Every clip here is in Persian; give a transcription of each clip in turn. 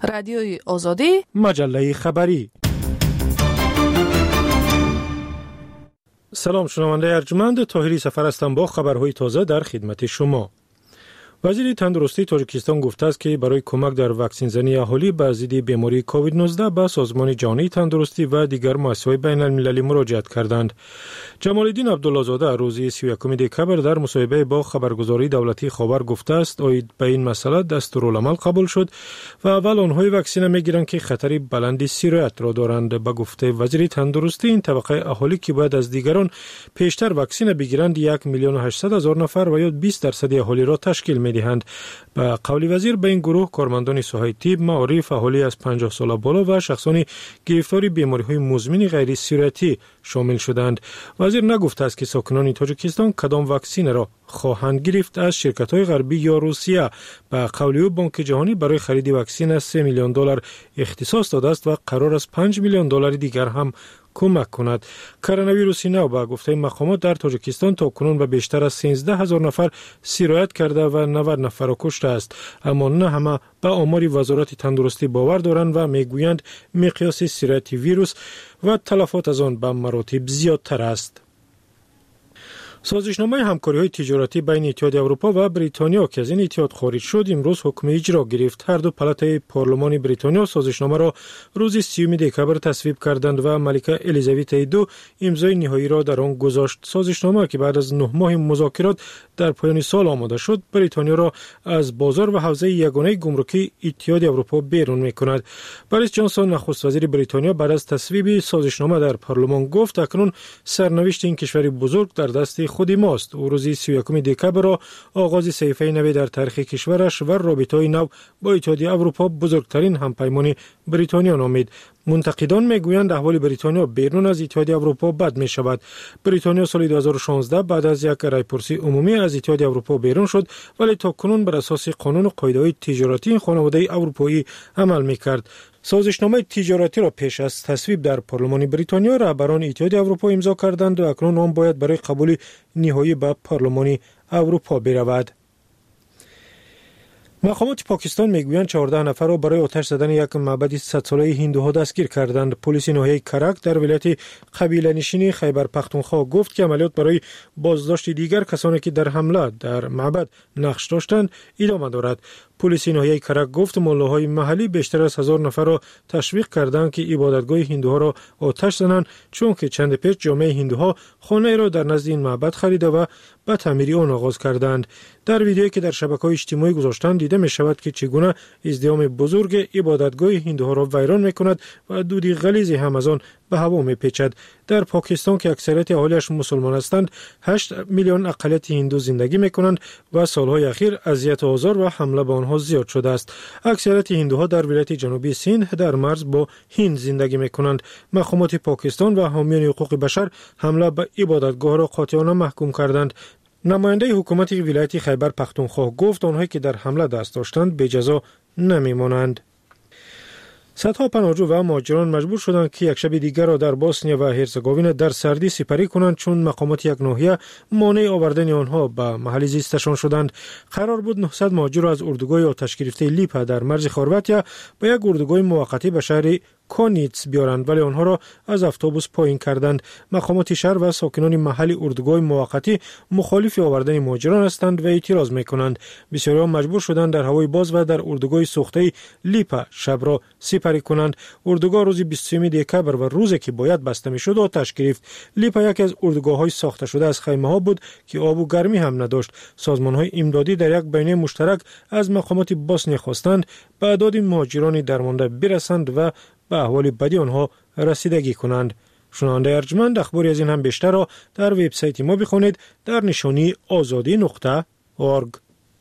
رادیوی آزادی، مجله خبری. سلام، شنونده ارجمند، طاهری سفر هستم با خبرهای تازه در خدمت شما. وزیر تندرستی تاجیکستان گفته است که برای کمک در واکسین زنی اهالی بر ضد بیماری کووید 19 به سازمان جهانی تندرستی و دیگر مؤسسه‌های بین المللی مراجعت کردند. جمال الدین عبدالله زاده روز 31 دکبر در مصاحبه با خبرگزاری دولتی خاور گفته است اید به این مسئله دستورالعمل قبول شد و اول آنهای واکسین میگیرند که خطر بلند سرایت را دارند. به گفته وزیر تندرستی این طبقه اهالی که باید از دیگران پیشتر واکسین بگیرند 1,800,000 نفر و یا 20% اهالی را تشکیل می‌دهند. به قول وزیر به این گروه کارمندان ساحه طب، معارف، اهالی از 50 سال بالا و شخصان گرفتار بیماری‌های مزمن غیر سرایتی شامل شدند. وزیر نگفته است که ساکنان تاجیکستان کدام واکسین را خواهند گرفت. از شرکت‌های غربی یا روسیه به قول او بانک جهانی برای خرید واکسن $3 میلیون اختصاص داده است و قرار است $5 میلیون دیگر هم کمک کند. کرونا ویروس نو به گفته مقامات در تاجیکستان تا کنون به بیشتر از 13,000 نفر سرایت کرده و 90 نفر را کشته است، اما نه همه به آمار وزارت تندرستی باور دارند و میگویند مقیاس سرایت ویروس و تلفات از آن به مراتب زیادتر است. سازشنامه همکاری‌های تجارتی بین اتحادیه اروپا و بریتانیا که از این اتحاد خارج شد امروز حکم اجرا گرفت. هر دو پالاتای پارلمان بریتانیا سازشنامه را روز 30 دکبر تصویب کردند و ملکه الیزابت دو امضای نهایی را در آن گذاشت. سازشنامه که بعد از 9 ماه مذاکرات در پایان سال آماده شد، بریتانیا را از بازار و حوزه یگانه گمرکی اتحادیه اروپا بیرون می‌کند. بوریس جانسون نخست وزیر بریتانیا بعد از تصویب سازشنامه در پارلمان گفت اکنون سرنوشت این کشور بزرگ در دست خود ماست. او روز 31 دکبر را آغاز صحیفه نو در تاریخ کشورش و رابطه‌های نو با اتحادیه اروپا بزرگترین همپیمان بریتانیا نامید. منتقدان میگویند احوال بریتانیا بیرون از اتحادیه اروپا بد می شود. بریتانیا سال 2016 بعد از یک رایپرسی عمومی از اتحادیه اروپا بیرون شد، ولی تا کنون بر اساس قانون و قاعده‌های تجارتی این خانواده اروپایی عمل می کرد. سازشنامه تجارتی را پیش از تصویب در پارلمان بریتانیا رهبران اتحادیه اروپا امضا کردند و اکنون آن باید برای قبول نهایی به پارلمان اروپا برود. مقامات پاکستان میگویند 14 نفر را برای آتش زدن یک معبد 100 ساله هندوها دستگیر کردند. پلیس ناحیه کرک در ولایت قبیله نشین خیبر پختونخوا گفت که عملیات برای بازداشت دیگر کسانی که در حمله در معبد نقش داشتند ادامه دارد. پلیس ناحیه کرک گفت ملاهای محلی بیشتر از 1000 نفر را تشویق کردند که عبادتگاه هندوها را آتش زنند، چون که چند پیش جامعه هندوها خانه را در نزد این معبد خریده و به تعمیر آن آغاز کردند. در ویدیویی که در شبکه‌های اجتماعی گذاشتند دیده می شود که چگونه ازدحام بزرگ عبادتگاه هندوها را ویران می کند و دود غلیظ هم از آن به هوا می پیچد. در پاکستان که اکثریت اهالیش مسلمان هستند 8 میلیون اقلیت هندو زندگی می کنند و سالهای اخیر اذیت و آزار و حمله به آنها زیاد شده است. اکثریت هندوها در ولایت جنوبی سندھ در مرز با هند زندگی می کنند. مقامات پاکستان و حامیان حقوق بشر حمله به عبادتگاه را قاطعانه محکوم کردند. نماینده حکومت ولایت خیبر پختونخوا گفت آنهایی که در حمله دست داشتند به جزا نمیمانند. صدها پناهجو و مهاجران مجبور شدند که یک شب دیگر را در بوسنیا و هرزگوین در سردی سپری کنند، چون مقامات یک ناحیه مانع آوردن آنها به محل زیستشان شدند. قرار بود 900 مهاجر را از اردوگاه آتش گرفته لیپا در مرز خورواتیا به یک اردوگاه موقتی به شهر کونیتس بیارند، ولی آنها را از اتوبوس پایین کردند. مقامات شهر و ساکنان محلی اردوگاه موقتی مخالف آوردن مهاجران هستند و اعتراض میکنند. بسیاری مجبور شدند در هوای باز و در اردوگاه سوخته لیپا شب را سپری کنند. اردوگاه روز 23 دکبر و روزی که باید بسته میشد آتش گرفت. لیپا یکی از اردوگاه‌های ساخته شده از خیمه‌ها بود که آب و گرمی هم نداشت. سازمان‌های امدادی در یک بیانیه مشترک از مقامات بوسنیا خواستند به اعداد مهاجران درمانده برسند و به احوال بدی آنها رسیدگی کنند. شنونده ارجمند، اخباری از این هم بیشتر را در وبسایت ما بخوانید در نشانی azadi.org.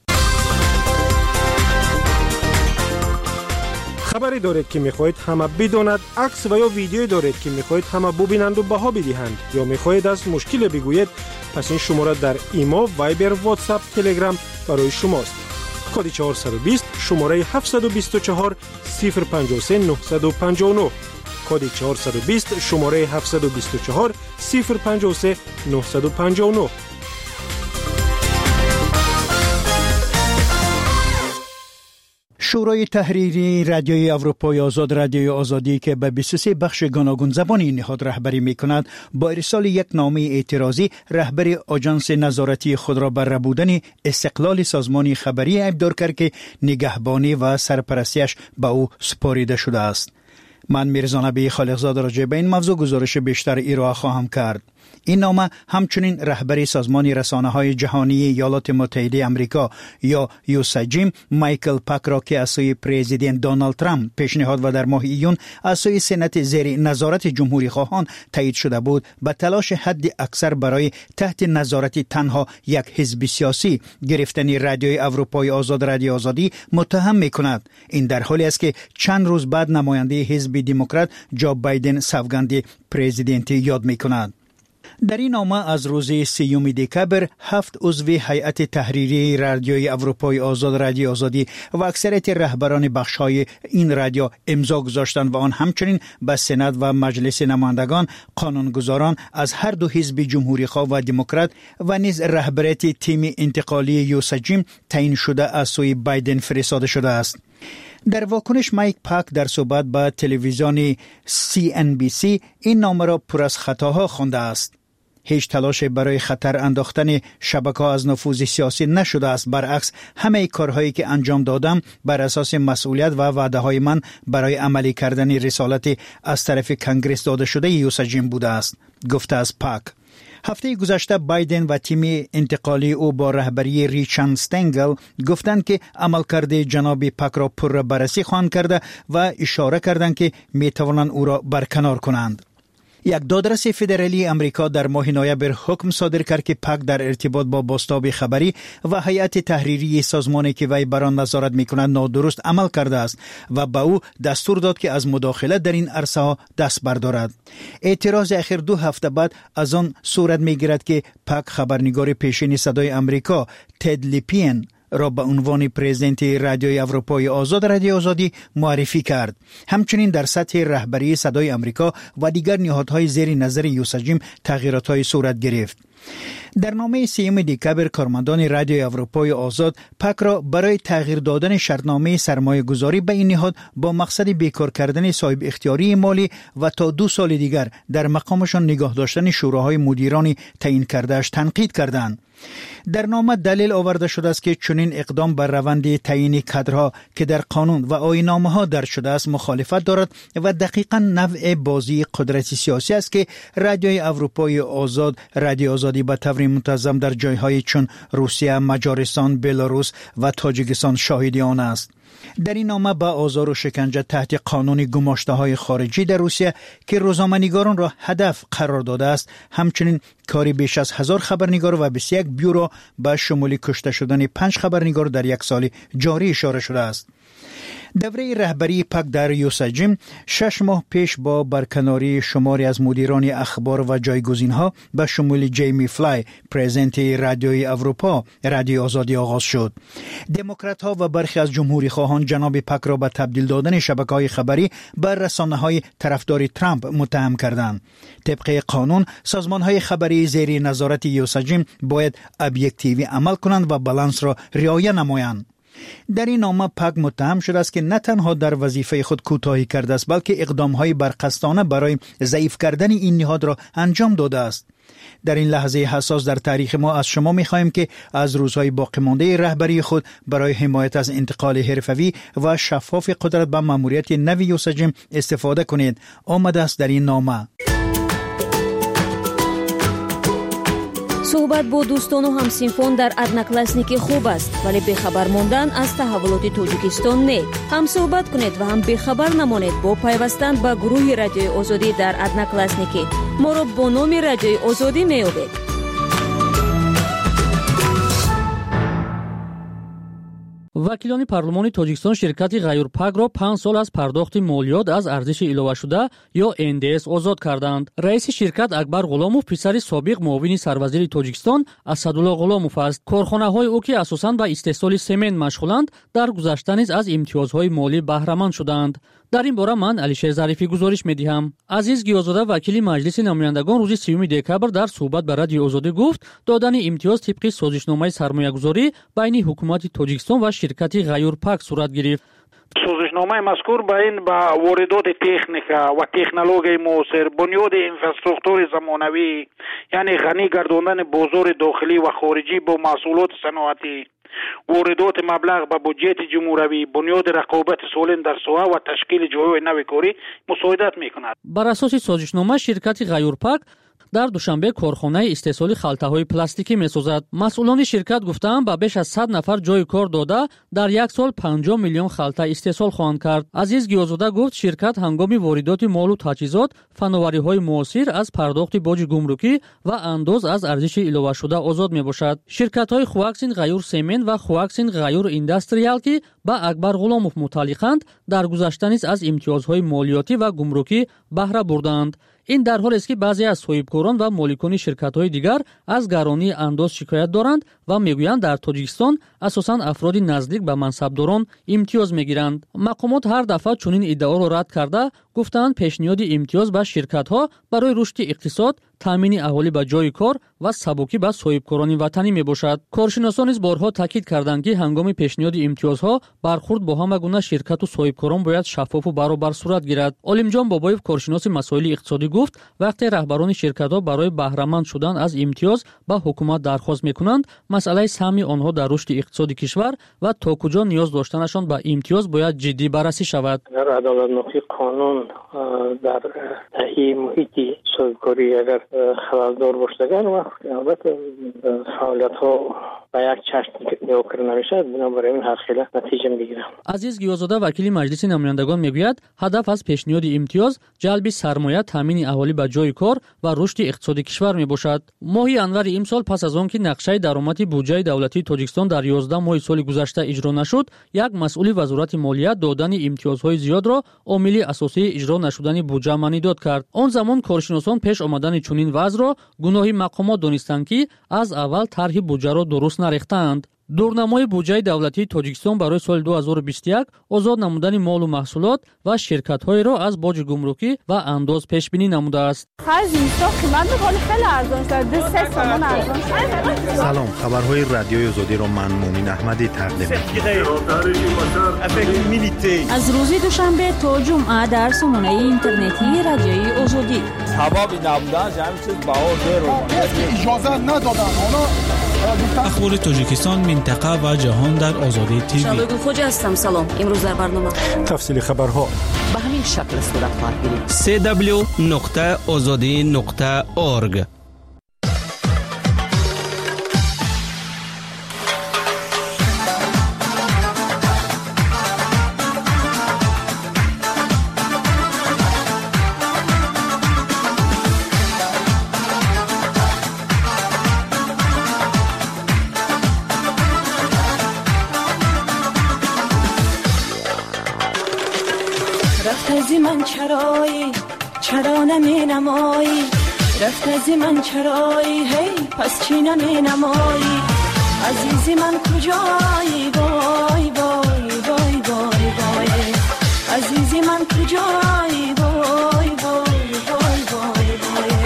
خبری دارید که میخواهید همه بداند، عکس و یا ویدیویی دارید که میخواهید همه ببینند و بها بدهند، یا میخواهید از مشکل بگویید، پس این شماره در ایما، وایبر، واتساپ، تلگرام برای شماست. کد 420 شماره 724 053 959. کد 420 شماره 724 053 959. شورای تحریری رادیوی اروپای آزاد رادیوی آزادی که به 23 بخش گوناگون زبان این نهاد رهبری می‌کند با ارسال یک نامه اعتراضی رهبر آژانس نظارتی خود را بر ربودن استقلال سازمان خبری ابدار کرد که نگهبانی و سرپرستیش به او سپاریده شده است. من میرزا نبی خالقزاد راجع به این موضوع گزارش بیشتر ارائه خواهم کرد. این نامه همچنین رهبر سازمان رسانه‌های جهانی ایالات متحده آمریکا یا یوساجیم مایکل پاک را که از سوی پرزیدنت دونالد ترامپ پیشنهاد و در ماه ایون از سوی سنات زیر نظارت جمهوری خواهان تایید شده بود به تلاش حد اکثر برای تحت نظارت تنها یک حزب سیاسی گرفتن رادیوی اروپای آزاد رادیو آزادی متهم می‌کند. این در حالی است که چند روز بعد نماینده حزب دموکرات جو بایدن سوگند پرزیدنتی یاد می‌کند. در این نامه از روز 3 دکامبر 7 عضو هیئت تحریری رادیوی اروپای آزاد رادیو آزادی و اکثریت رهبران بخش‌های این رادیو امضا گذاشتند و آن همچنین به سنا و مجلس نمایندگان قانونگذاران از هر دو حزب جمهوری خواه و دموکرات و نیز رهبریت تیم انتقالی یوساجیم تعیین شده از سوی بایدن فرستاده شده است. در واکنش مایک پاک در صحبت با تلویزیون CNBC این نامه را پر از خطاها خوانده است. هیچ تلاش برای خطر انداختن شبکه‌ها از نفوذ سیاسی نشده است. برعکس همه کارهایی که انجام دادم بر اساس مسئولیت و وعده‌های من برای عملی کردن رسالت از طرف کنگره داده شده یوساجیم بوده است، گفته از پاک. هفته گذشته بایدن و تیم انتقالی او با رهبری ریچارد استنگل گفتند که عملکرد جناب پاک را پر بررسی خواهند کرده و اشاره کردند که می توانند او را برکنار کنند. یک دادرس فدرالی امریکا در ماه نوامبر حکم صادر کرد که پاک در ارتباط با بازتاب خبری و هیئت تحریری سازمانی که وی بر آن نظارت می‌کند نادرست عمل کرده است و به او دستور داد که از مداخله در این عرصه ها دست بردارد. اعتراض اخیر 2 هفته بعد از آن صورت می‌گیرد که پاک خبرنگار پیشین صدای امریکا تد لیپین را به عنوان پرزیدنت رادیوی اروپای آزاد رادیو آزادی معرفی کرد. همچنین در سطح رهبری صدای امریکا و دیگر نهادهای زیر نظر یوساجیم تغییرات‌های صورت گرفت. در نامه 3 دکامبر کارمندان رادیوی اروپای آزاد پاک را برای تغییر دادن شرطنامه سرمایه گذاری به این نهاد با مقصد بیکار کردن صاحب اختیاری مالی و تا 2 سال دیگر در مقامشان نگاه داشتن شوراهای مدیران تعیین کرده‌اش تنقید کردند. در نامه دلیل آورده شده است که چنین اقدام بر روند تعیین کادرها که در قانون و آیین‌نامه‌ها درج شده است مخالفت دارد و دقیقاً نوع بازی قدرتی سیاسی است که رادیوی اروپای آزاد رادیو آزادی به طور منتظم در جای‌های چون روسیه، مجارستان، بلاروس و تاجیکستان شاهد آن است. در این نامه با آزار و شکنجه تحت قانون گماشته‌های خارجی در روسیه که روزنامه‌نگاران را هدف قرار داده است، همچنین کاری بیش از 1000 خبرنگار و 21 بیورو به شمول کشته شدن 5 خبرنگار در یک سال جاری اشاره شده است. دوره رهبری پاک در یوساجیم 6 ماه پیش با برکناری شماری از مدیران اخبار و جایگزینها به شمول جیمی فلای پرزیدنت رادیوی اروپا رادیو آزادی آغاز شد. دموکرات‌ها و برخی از جمهوری خواهان جناب پاک را به تبدیل دادن شبکه‌های خبری بر رسانه‌های طرفدار ترامپ متهم کردند. طبق قانون سازمان‌های خبری زیر نظارت یوساجیم باید ابجکتیوی عمل کنند و بالانس را رعایت نمایند. در این نامه پاک متهم شده است که نه تنها در وظیفه خود کوتاهی کرده است بلکه اقدام‌های برقصدانه برای ضعیف کردن این نهاد را انجام داده است. در این لحظه حساس در تاریخ ما از شما می‌خواهیم که از روزهای باقی مانده رهبری خود برای حمایت از انتقال حرفه‌ای و شفاف قدرت به ماموریت نو یوساجیم استفاده کنید. آمده است در این نامه. صحبت با دوستان و همسینفون در ادناکلاسنیکی خوب است، ولی بخبر ماندن از تحولات توجیکستان نه. هم صحبت کنید و هم بخبر نمانید با پیوستن به گروه رادیوی آزادی در ادناکلاسنیکی. ما را با نام رادیوی آزادی می‌یابید. وکیلان پارلمانی تاجیکستان شرکت غیورپاک را 5 سال از پرداخت مالیات از ارزش ایلاوه شده یا NDS آزاد کردند. رئیس شرکت اکبر غلاموف پسر سابق معاون سروزیر تاجیکستان اسدالله غلاموف است. کارخانه‌های او که اساساً به استحصال سمنت مشغولند در گذشته نیز از امتیازهای مالی بهره مند شدند. در این باره من علیشیر ظریفی گزارش می‌دهم. عزیز گیازاده وکیل مجلس نمایندگان روز 3 دکامبر در صحبت با رادیو آزادی گفت دادن امتیاز طبق سازشنامه سرمایه‌گذاری بین حکومت تاجیکستان و شرکت غیورپاک صورت گرفت. سازشنامه مذکور به این با واردات تکنیکا و تکنولوژی معاصر، بنیاد اینفراستراکچور زمانوی، یعنی غنی گرداندن بازار داخلی و خارجی با محصولات صنعتی، واردات مبلغ به بودجه جمهوری، بنیاد رقابت سالم در ساحه و تشکیل جایگاه نو کاری مساعدت میکند. بر اساس سازشنامه شرکت غیورپک در دوشنبه کارخانه استحصال خلطه‌های پلاستیکی می‌سازد. مسئولان شرکت گفتند با بیش از 100 نفر جای کار داده در یک سال 50 میلیون خلطه استحصال خواهند کرد. عزیز گیازاده گفت شرکت هنگام واردات مال و تجهیزات فناوری‌های معاصر از پرداخت باج گمرکی و انداز از ارزش علاوه شده آزاد میباشد. شرکت‌های خواکسین غیور سمنت و خواکسین غیور اینداستریال که با اکبر غلاموف متعلقند در گذشته نیز از امتیازهای مالیاتی و گمرکی بهره بردند. این در حالی است که بعضی از صاحبکاران و مالکان شرکت‌های دیگر از گرانی انداز شکایت دارند و میگویند در تاجیکستان اساساً افراد نزدیک به منصبداران امتیاز میگیرند. مقامات هر دفعه چنین ادعا را رد کرده گفتند پیشنهاد امتیاز به شرکت‌ها برای رشد اقتصاد، تامین اهالی به جای کار و سبکی به صاحبکاران وطنی میباشد. کارشناسان نیز بارها تاکید کردند که هنگام پیشنهاد امتیازها برخورد با همه گونه شرکت و صاحبکاران باید شفاف و برابر صورت گیرد. عالمجان بابایف کارشناس مسائل اقتصادی گفت وقتی رهبران شرکت‌ها برای بهره‌مند شدن از امتیاز به حکومت درخواست میکنند، مسئله سهم آنها در رشد اقتصادی کشور و تا کجا نیاز داشتنشان به امتیاز باید جدی بررسی شود. در عدالت‌نویسی قانون در تهیه محیطی صاحبکاری اگر خلالدار باشدگان و البته فعالیت ها به یک چشم نگاه کرده نمیشد، بنابراین این حقیقت نتیجه میگیره. عزیز گیازاده وکیل مجلس نمایندگان میگوید هدف از پیشنهاد امتیاز جلب سرمایه، تامین اهالی به جای کار و رشد اقتصادی کشور میباشد. ماه انور امسال پس از آنکه نقشه درآمد بودجه دولتی تاجیکستان در 11 ماه سال گذشته اجرا نشد، یک مسئول وزارت مالیات دادن امتیازهای زیاد را عامل اساسی اجرا نشدن بودجه مانی داد کرد. آن زمان کارشناسان پیش آمدن چنین وضع را گناه مقامات دانستند که از اول طرح بودجه را درست نریختند. دورنمای بودجه دولتی تاجیکستان برای سال 2021 آزاد نمودن مال و محصولات و شرکت‌های را از باج گمرکی و انداز پیش بینی نموده است. سلام، خبرهای رادیوی آزادی را من مومن احمدی تقدیم می‌کنم. از روز دوشنبه تا جمعه در سامانه اینترنتی رادیوی آزادی. سبب نبودن همین چیز باور اجازه ندادن. اخبار تاجیکستان، منطقه و جهان در آزادی تیوی. شادو خوجا هستم. سلام. امروز در برنامه تفصیل خبرها به همین شکل صورت خواهد گرفت. www.azadi.org. رفت من چرا نمی نمایی، رفت از من چرایی، هی پس چی نمی نمایی، عزیزی من کجایی، وای وای وای وای وای، عزیزی من کجایی، وای وای وای وای وای.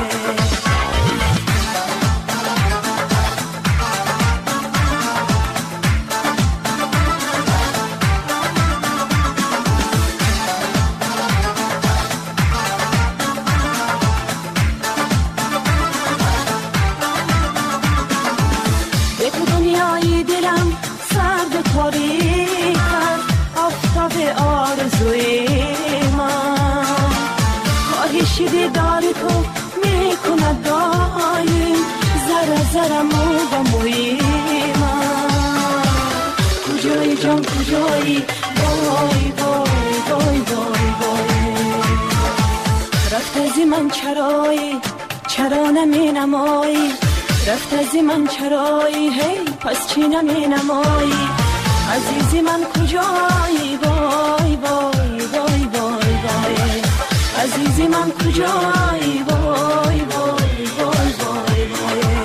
دیدار تو میکند دایم، ذره مو و موی من. کجایی جان کجایی، وای وای وای وای وای. رفت از من چرا نمی نمایی، رفت از من چرایی، هی پس چی نمی نمایی، عزیزی من کجایی، وای وای وای وای وای، عزیزی من کجایی، وای وای وای وای وای.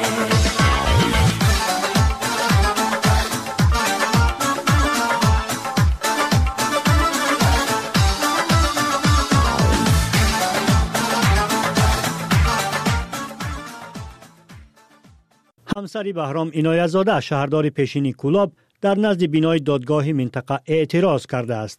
همسری بهرام عنایت‌زاده شهردار پیشینی کولاب در نزد بینای دادگاه منطقه اعتراض کرده است.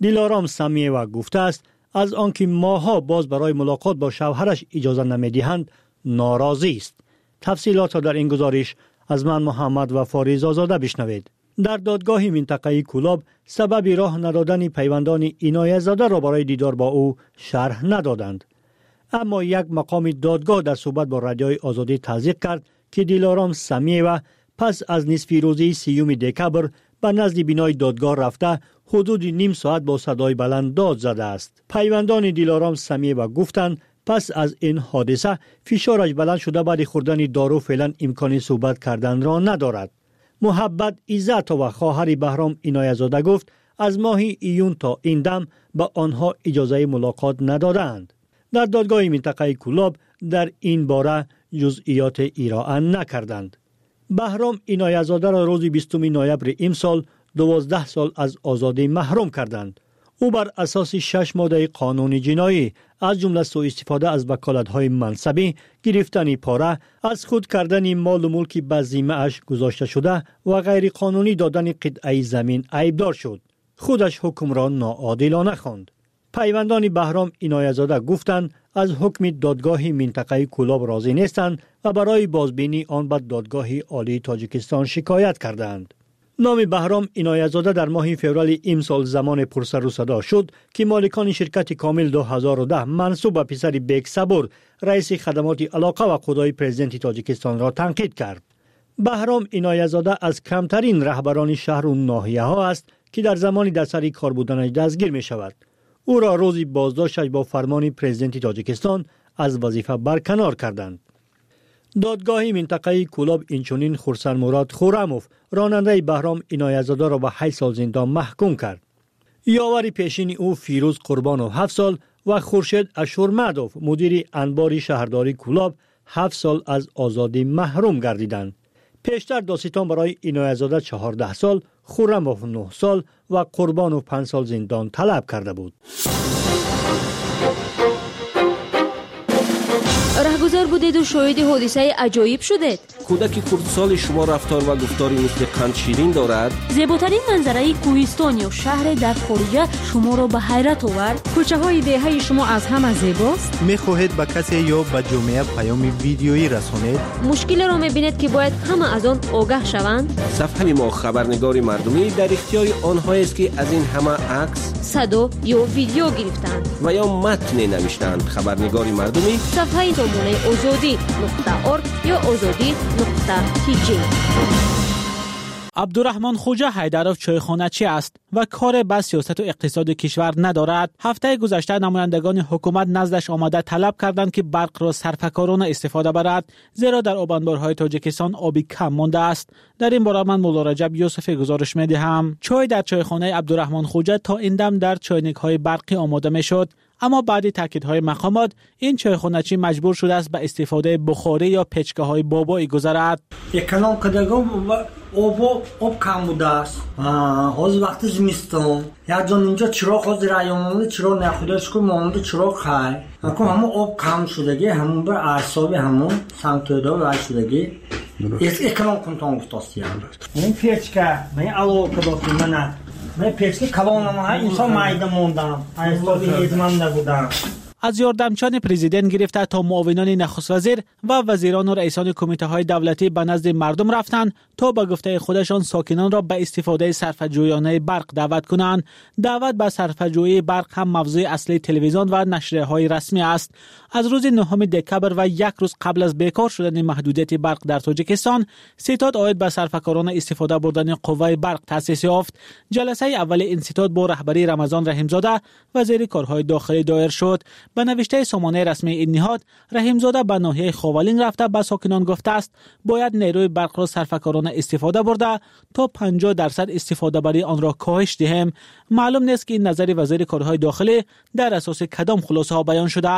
دیلارام سمیه گفته است از آنکه ماها باز برای ملاقات با شوهرش اجازه نمیدهند ناراضی است. تفصیلات را در این گزارش از من محمد وفاری زازاده بشنوید. در دادگاه منطقه‌ای کولاب سبب راه ندادن پیوندان عنایت زاده را برای دیدار با او شرح ندادند. اما یک مقام دادگاه در صحبت با رادیوی آزادی تصدیق کرد که دیلارام سمیه پس از نصف روزی 30 دکبر به نزد بینای دادگاه رفته حدود نیم ساعت با صدای بلند داد زده است. پیوندان دیلارام سمیه گفتند پس از این حادثه فشارش بلند شده بعد خوردن دارو فعلا امکان صحبت کردن را ندارد. محبت عزت و خواهر بهرام عنایت زاده گفت از ماه ایون تا این دم به آنها اجازه ملاقات ندادند. در دادگاه منطقه کولاب در این باره جزئیات ارائه نکردند. بهرام عنایت زاده را روز 20 نوامبر امسال 12 سال از آزادی محروم کردند. او بر اساس 6 ماده قانون جنایی از جمله سوء استفاده از وکالت‌های منصبی، گرفتن پاره، از خود کردن مال و ملکی به ذمه اش گذاشته شده و غیر قانونی دادن قطعه زمین ایبدار شد. خودش حکم را ناعادلانه خواند. پیوندان بهرام عنایت زاده گفتند از حکم دادگاه منطقه کولاب راضی نیستند و برای بازبینی آن به دادگاه عالی تاجیکستان شکایت کردند. نام بهرام عنایت زاده در ماه فوریه امسال زمان پرسر و صدا شد که مالکان شرکت کامل 2010 منسوب به پسر بیگ صبور رئیس خدمات علاقه و خدای پرزیدنت تاجیکستان را تنقید کرد. بهرام عنایت زاده از کمترین رهبران شهر و ناحیه ها است که در زمانی در سر کار بودنش دستگیر می شود. او را روزی بازداشتش با فرمان پرزیدنت تاجیکستان از وظیفه برکنار کردند. دادگاه منطقه کولاب اینچنین خرسن مراد خورموف راننده بهرام عنایت زاده را به 8 سال زندان محکوم کرد. یاور پیشین او فیروز قربانوف 7 سال و خورشید اشورمدوف مدیر انبار شهرداری کولاب 7 سال از آزادی محروم گردیدند. پیشتر دادستان برای عنایت زاده 14 سال، خورموف 9 سال و قربانوف 5 سال زندان طلب کرده بود. رهگذر بودید و شاهد حادثه عجایب شدید. کودک کردسال شما رفتار و گفتاری مثل قند شیرین دارد. زیباترین منظره کوهستان یا شهر در خارجه شما را به حیرت آورد. کوچه های دهه شما از همه زیباست. میخواهید به کسی یا به جامعه پیام ویدیویی رسانید؟ مشکل را میبینید که باید همه از آن آگاه شوند. صفحه ما خبرنگار مردمی در اختیار آنها است که از این همه عکس، صدا یا ویدیو گرفتند و یا متن نوشتند. خبرنگار مردمی صفحه نمونه azadi.org یا azadi.tg. عبدالرحمن خوجا حیدرов چایخانه‌چی است و کار به سیاست و اقتصاد کشور ندارد. هفته گذشته نمایندگان حکومت نزدش آمده طلب کردند که برق را صرفه‌کارانه استفاده برد، زیرا در آبانبارهای تاجیکستان آبی کم مانده است. در این باره من مولا رجب یوسف گزارش می‌دهم. چای در چایخانه عبدالرحمن خوجا تا این دم در چاینک‌های برقی آماده می‌شد، اما بعد تاکیدهای مقامات این چایخانه‌چی مجبور شده است به استفاده بخاری یا پچکه‌های بابایی گذارد. یکانم کدگو آب کم بوده است. از وقت زمستان یک جان اینجا چراغ از رایانمون چراغ نخودش که مانده چراغ خای. اما همون آب کم شدگی همون بر اعصاب همون سمتودا وای شدگی. یکانم کنترل افتادیم. این پچکه من علاقه داشتم من. من پچکه کلانم ها انسان مایده موندم. اعصاب ایدمان نبودم. از یاردمچان پرزیدنت گرفته تا معاونان نخست وزیر و وزیران و رئیسان کمیته های دولتی به نزد مردم رفتند تا به گفته خودشان ساکنان را به استفاده صرفه‌جویانه برق دعوت کنند. دعوت به صرفه‌جویی برق هم موضوع اصلی تلویزیون و نشریه های رسمی است. از روز 9 دکبر و یک روز قبل از بیکار شدن محدودیت برق در تاجیکستان، ستاد عاید به صرفه‌کاران استفاده بردن قوه برق تأسیس یافت. جلسه اول این ستاد با رهبری رمضان رحیمزاده وزیر کارهای داخلی دایر شد. به نوشته سامانه رسمی این نهاد، رحیمزاده به ناحیه خاولین رفته به ساکنان گفته است باید نیروی برق را صرفه‌کارانه استفاده برده تا 50% استفاده بری آن را کاهش دهیم. معلوم نیست که این نظر وزیر کارهای داخلی در اساس کدام خلاصه ها بیان شده است.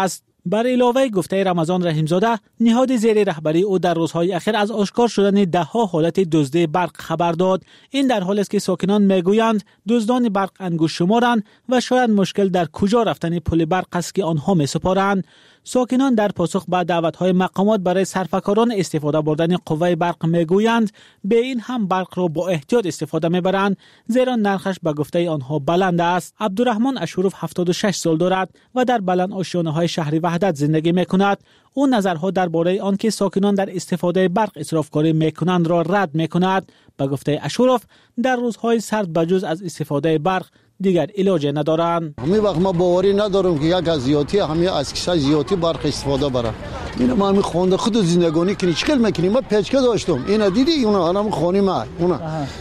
بر علاوه گفته رمضان رحیمزاده، نهاد زیر رهبری او در روزهای اخیر از آشکار شدن ده‌ها حالت دزدی برق خبر داد. این در حالی است که ساکنان میگویند دزدان برق انگشت شمارند و شاید مشکل در کجا رفتن پل برق است که آنها می‌سپارند. ساکنان در پاسخ به دعوت‌های مقامات برای صرفه‌کاران استفاده بردن قوه برق میگویند به این هم برق را با احتیاط استفاده میبرند، زیرا نرخش به گفته آنها بلند است. عبدالرحمن اشورف 76 سال دارد و در بلند آشیانه‌های شهر وحدت زندگی میکند. او نظرها درباره آنکه ساکنان در استفاده برق اسرافکاری میکنند را رد میکند. به گفته اشورف در روزهای سرد بجز از استفاده برق دیگر علاج ندارند. همین وقت ما باوری ندارم که یک از زیاتی همین از کشای زیاتی برق استفاده بره. این ما همین خونده خود زندگانی کنی چیکار میکنیم؟ ما پیچکه داشتم. اینا دیدی اونا هم خونی ما اونا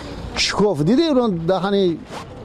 شکوف دیدی اون دهنی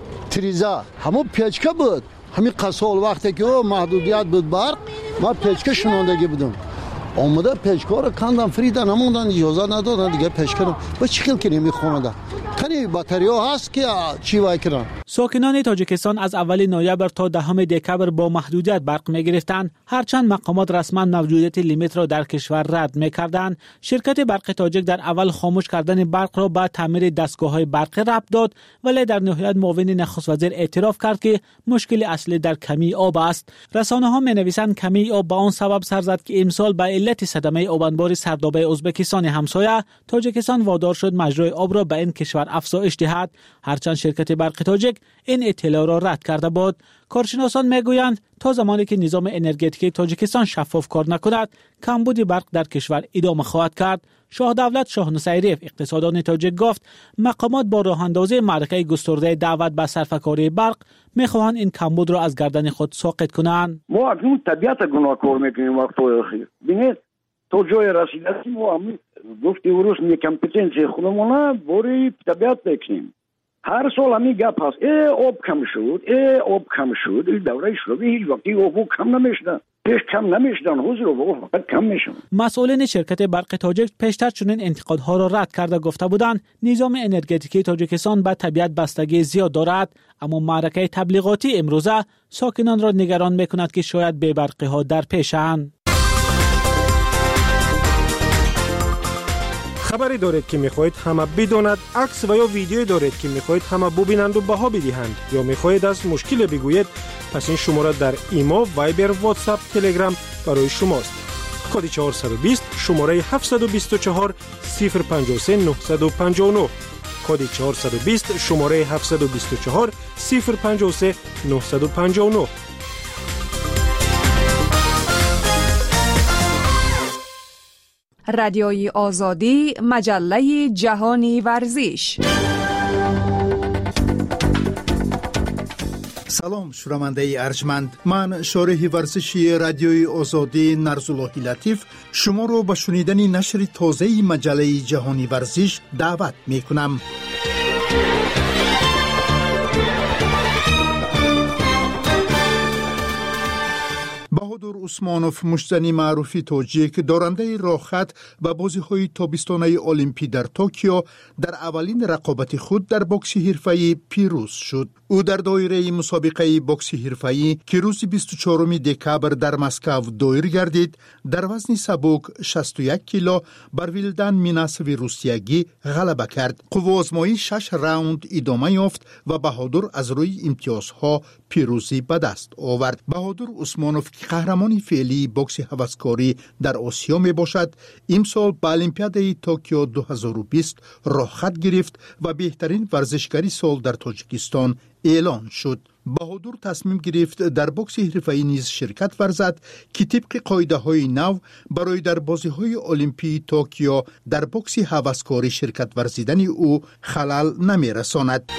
تریزا همون پیچکه بود. همین قسال وقتی که محدودیت بود برق ما پیچکه شنوندگی بودم. اومده پیچکه رو کندم فریدا نموندن اجازه ندادن دیگه پیچکه رو با چیکار کنیم این خونه کنی باتریا هست که چی وای کنن. ساکنان تاجیکستان از اول نوامبر تا 10 دکبر با محدودیت برق می‌گرفتند، هرچند مقامات رسما موجودیت لیمیت را در کشور رد می‌کردند. شرکت برق تاجیک در اول خاموش کردن برق را به تعمیر دستگاه‌های برقی ربط داد، ولی در نهایت معاون نخست وزیر اعتراف کرد که مشکل اصلی در کمی آب است. رسانه‌ها می‌نویسند کمی آب به آن سبب سر زد که امسال به علت صدمه آبانبار سردابه ازبکستان همسایه، تاجیکستان وادار شد مجرای آب را به این کشور افزایش دهد، هرچند شرکت برق تاجیک این اطلاع را رد کرده بود. کارشناسان میگویند تا زمانی که نظام انرژتیکی تاجیکستان شفاف کار نکند، کمبود برق در کشور ادامه خواهد کرد. شاه دولت شاه نصیریف اقتصاددان تاجیک گفت مقامات با راه اندازی معرکه گسترده دعوت به صرفه‌کاری برق میخواهند این کمبود را از گردن خود ساقط کنند. ما اکنون طبیعت گناهکار میکنیم وقت‌های اخیر. ببینید تو جای رسیدگی ما هم گفتی ورس می کمپیتنسی خودمون بوری طبیعت بکنیم. هر سال همین گپ هست آب کم شد این دوره شروعی هیچ وقتی آب کم نمیشدن، پیش کم نمیشدن، حضور آب فقط کم میشن. مسئولین شرکت برق تاجیک پیشتر چنین انتقادها را رد کرده گفته بودند نظام انرژتیکی تاجیکستان به طبیعت بستگی زیاد دارد، اما معرکه تبلیغاتی امروزه ساکنان را نگران میکند که شاید بی برقی ها در پیشند. خبری دارید که میخواهید همه بداند، عکس و یا ویدیویی دارید که میخواهید همه ببینند و بها بدهند، یا میخواهید از مشکل بگویید، پس این شماره در ایما، وایبر، واتساپ، تلگرام برای شماست. کد 420 شماره 724 053 959 کد 420 شماره 724 053 959. رادیوی آزادی، مجله جهانی ورزش. سلام شنونده ارجمند، من شارح ورزشی رادیوی آزادی نرزالله لطیف شما رو به شنیدن نشر تازه مجله جهانی ورزش دعوت می کنم. بهادر عثمانوف مشتنی معروفی تاجیک دارنده راهخط و بازی‌های تابستانه المپی در توکیو در اولین رقابت خود در بوکس حرفه‌ای پیروز شد. او در دایره مسابقه بوکس حرفه‌ای که روز 24 دکبر در مسکو دایر گردید در وزن سبک 61 کیلو بر ویلدن میناسوی روسیایی غلبه کرد. قوه‌آزمایی 6 راوند ادامه یافت و بهادر از روی امتیازها پیروزی به دست آورد. بهادر عثمانوف که قهرمان فعلی بوکس هوسکاری در آسیا می باشد، امسال به المپیاد توکیو 2020 راهخط گرفت و بهترین ورزشکاری سال در تاجیکستان اعلان شد. بهادر تصمیم گرفت در بوکس حرفه‌ای نیز شرکت ورزد که طبق قاعده‌های نو برای در بازی‌های المپی توکیو در بوکس هوسکاری شرکت ورزیدن او خلل نمی‌رساند.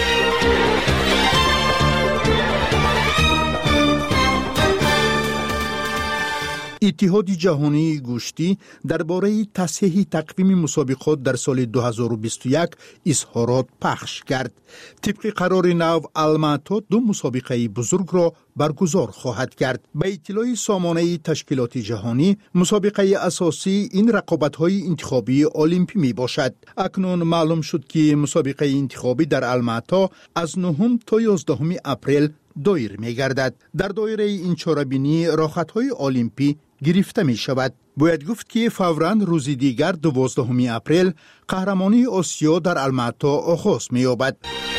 اتحاد جهانی گوشتی درباره تصحیح تقویم مسابقات در سال 2021 اظهارات پخش کرد. طبق قرار نو الماتا 2 مسابقه بزرگ را برگزار خواهد کرد. به اطلاع سامانه تشکیلات جهانی، مسابقه اساسی این رقابت‌های انتخابی المپی می باشد. اکنون معلوم شد که مسابقه انتخابی در الماتا از 9 تا 11 اپریل دایر می گردد. در دایره این چاره‌بینی راحت‌های المپی گرفته می شود. باید گفت که فوراً روز دیگر 12 اپریل قهرمانی آسیا در الماتا آغاز می یابد.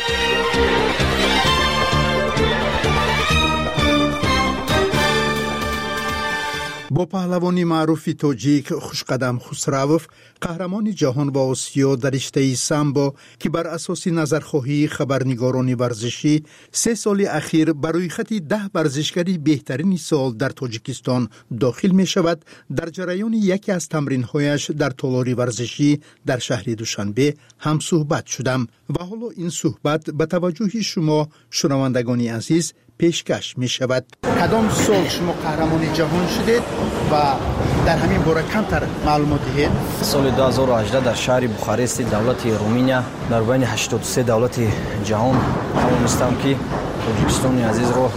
با پهلوانی معروف تاجیک خوشقدم خسروف قهرمان جهان و آسیا در رشته سامبو که بر اساس نظرخواهی خبرنگاران ورزشی 3 سال اخیر برای خط 10 ورزشکاری بهترین سال در تاجیکستان داخل می شود، در جریان یکی از تمرین‌هایش در تالار ورزشی در شهر دوشنبه هم صحبت شدم و حالا این صحبت به توجه شما شنوندگان عزیز پیشکش می شود. کدام سال شما قهرمان جهان شدید و در همین باره کمتر معلومات دهید؟ سال 2018 در شهر بخارست دولت رومانیا در بین 83 دولت جهان توانستم که تاجیکستان عزیز رو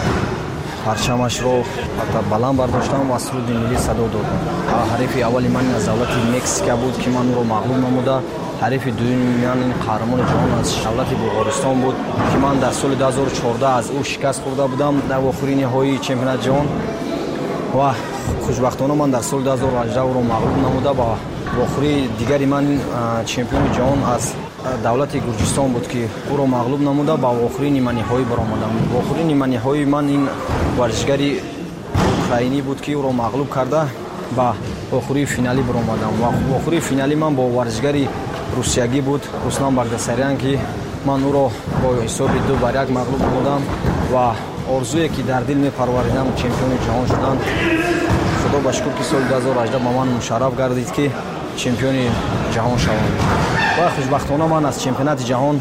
پرچمش رو بلند برداشتم و سرود ملی صدا دادم. حریف اولی من از دولت مکزیک بود که من رو مغلوب نموده. حریف دوم من قهرمان جهان از دولت بلغارستان بود که من در سال 2014 از او شکست خورده بودم در آخرین نهایی چمپیونات جهان و خوشبختانه من در سال 2018 او رو مغلوب نموده. با آخری دیگری من چمپیون جهان از دولت گرجستان بود که او رو مغلوب نموده. با آخرین نیمه نهایی برآمدم. با آخرین نیمه نهایی من این ورزشکاری اوکراینی بود که او رو مغلوب کرده با آخری فینالی برآمدم و آخری فینالی من با ورزشکاری روسیایی بود روسلان باغداساریان که من او رو با حساب 2-1 مغلوب بودم و آرزویی که در دل می‌پروردیدم چمپیون جهان شدن. خدا با شکر که سال 2018 با من مشرف گردید که چمپیون جهان شدم و خوشبختانه من از چمپیونات جهان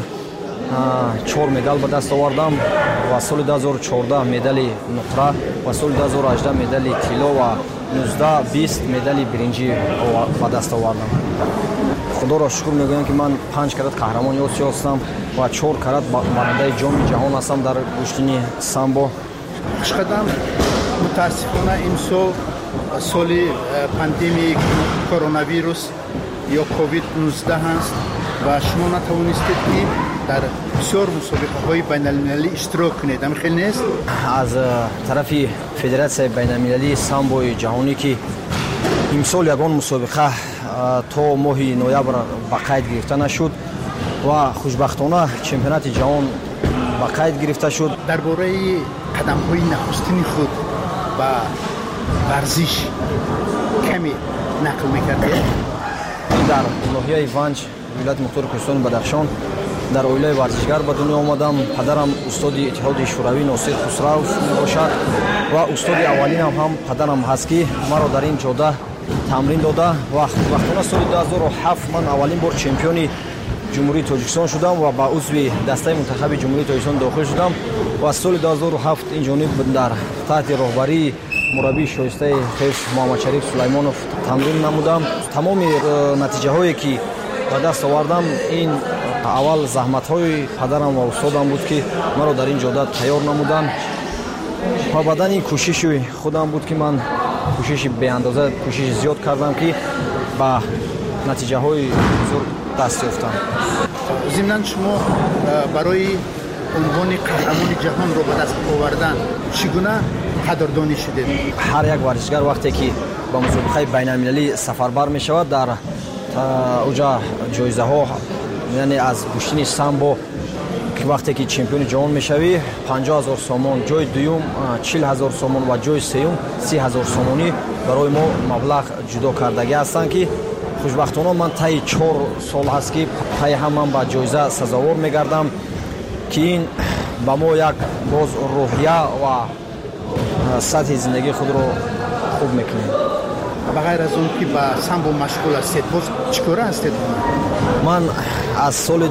4 مدال به دست آوردم و سال 2014 مدال نقره و سال 2018 مدال طلا و 19-20 مدال برنجی به دست آوردم. خدا را شکر میگویم که من 5 کرات قهرمان آسیا هستم و 4 کرات برنده جام جهان هستم در کشتی سامبو. خوشقدم متاسفانه این سال پاندمی کرونا ویروس یا کووید 19 هست و شما نتوانستید که در بسیار مسابقه‌های بین‌المللی اشتراک کنید. همین خیلی نیست؟ از طرف فدراسیون بین‌المللی سامبو جهانی که امسال یگان مسابقه تا ماه نوامبر با قید گرفته نشد و خوشبختانه چمپیونات جهان با قید گرفته شد. درباره قدم‌های نخستین خود و ورزش کمی نقل می‌کردید؟ در ناحیه ونج ولایت مختار کوهستان بدخشان در اویلای ورزشگر به دنیا آمدم. پدرم استاد اتحاد شوروی ناصر خسروف میباشد و استاد اولینم هم پدرم هست که مرا در این جاده تمرین داده و خوشبختانه سال 2007 من اولین بار چمپیون جمهوری تاجیکستان شدم و با عضو دسته منتخب جمهوری تاجیکستان داخل شدم و سال 2007 این جانب در تحت راهبری مربی شایسته خویش محمد شریف سلیمانوف تمرین نمودم. تمام نتیجه هایی که به دست آوردم این اول زحمت های پدرم و استادم بود که مرا در این جاده تیار نمودن و بعد این کوشش خودم بود که من کوشش به اندازه کوشش زیاد کردم که با نتیجه های بزرگ دست یافتم. ضمناً شما برای عنوان قهرمان جهان رو به دست آوردن چگونه قدردانی شدید؟ هر یک ورزشگر وقتی که با مسابقه بین‌المللی سفربر می شود در اوجا جایزه ها یعنی از کشتی سامبو که وقتی که چمپیون جهان میشوی 50,000 سومون، جای دوم 40,000 سومون و جای سوم 30,000 سومونی برای ما مبلغ جدا کردگی هستند که خوشبختانه من طی 4 سال هست که طی همم با جایزه سزاوار میگردم که این با ما یک باز روحیه و سطح زندگی خود رو خوب میکنیم. بغیر از اون که با سامبو مشغول هستید باز چیکاره هستید؟ من از سال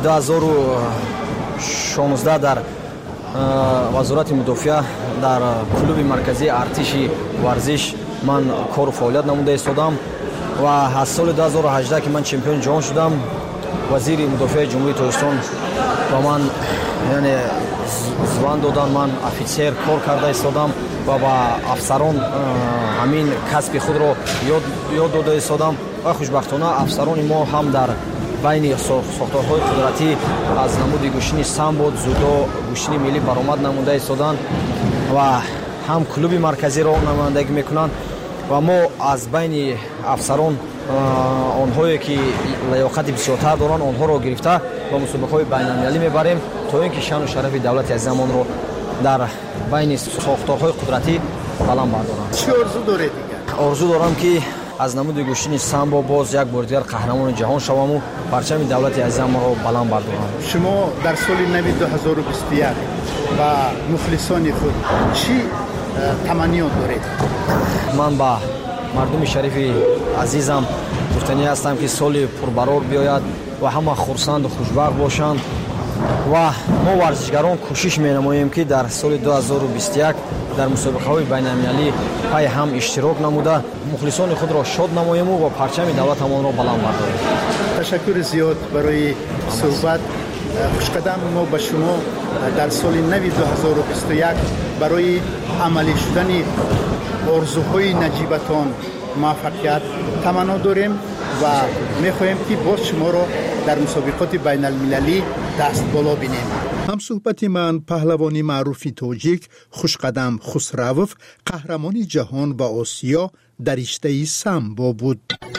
2016 در وزارت مدافع در کلوب مرکزی ارتش ورزش من کار و فعالیت نموده ایستادم و از سال 2018 که من چمپیون جهان شدم وزیر مدافع جمهوری تاجیکستان با من یعنی زبان دادن من افیسر کار کرده ایستادم و با افسران همین کسب خود رو یاد داده ایستادم و خوشبختانه افسران ما هم در байни сохторҳои қудратӣ аз намуди гӯшини самбо, дзюдо, гӯшини миллӣ баромад намуда истоданд ва ҳам клуби марказиро намояндагӣ мекунанд ва мо аз байни афсарон онҳое ки лаёқати бисёртар доранд онҳоро гирифта ба мусобиқаҳои байналмилалӣ мебарем то ин ки шану шарафи давлати азизамонро дар байни сохторҳои қудратӣ баланд бардорам. чӣ орзу доред? орзу дорам ки аз намуди гӯшини самбо боз як бори дигар қаҳрамони ҷаҳон шаваму парчами давлати азизамонро баланд бардорам. шумо дар соли нави 2021 ба мухлисони худ чӣ таманниёт доред? ман ба мардуми шарифи азизам гуфтанӣ ҳастам ки соли пурбарор биёяд ва ҳама хурсанду хушбахт бошанд ва мо варзишгарон кӯшиш менамоем ки дар соли 2021 дар мусобиқаҳои байналмилалӣ пай ҳам иштирок намуда мухлисони худро шод намоему ва парчами давлатамонро баланд бардорем. ташаккури зиёд барои суҳбат. хушқадам, мо ба шумо дар соли нави 2021 барои амалӣ шудани орзуҳои наҷибатон муваффақият таманно дорем ва мехоҳем ки боз шуморо дар мусобиқоти байналмилалӣ даст боло бинем. ҳамсуҳбати ман паҳлавони маъруфи тоҷик Хушқадам Хусравов, қаҳрамони ҷаҳон ва Осиё дар риштаи самбо буд.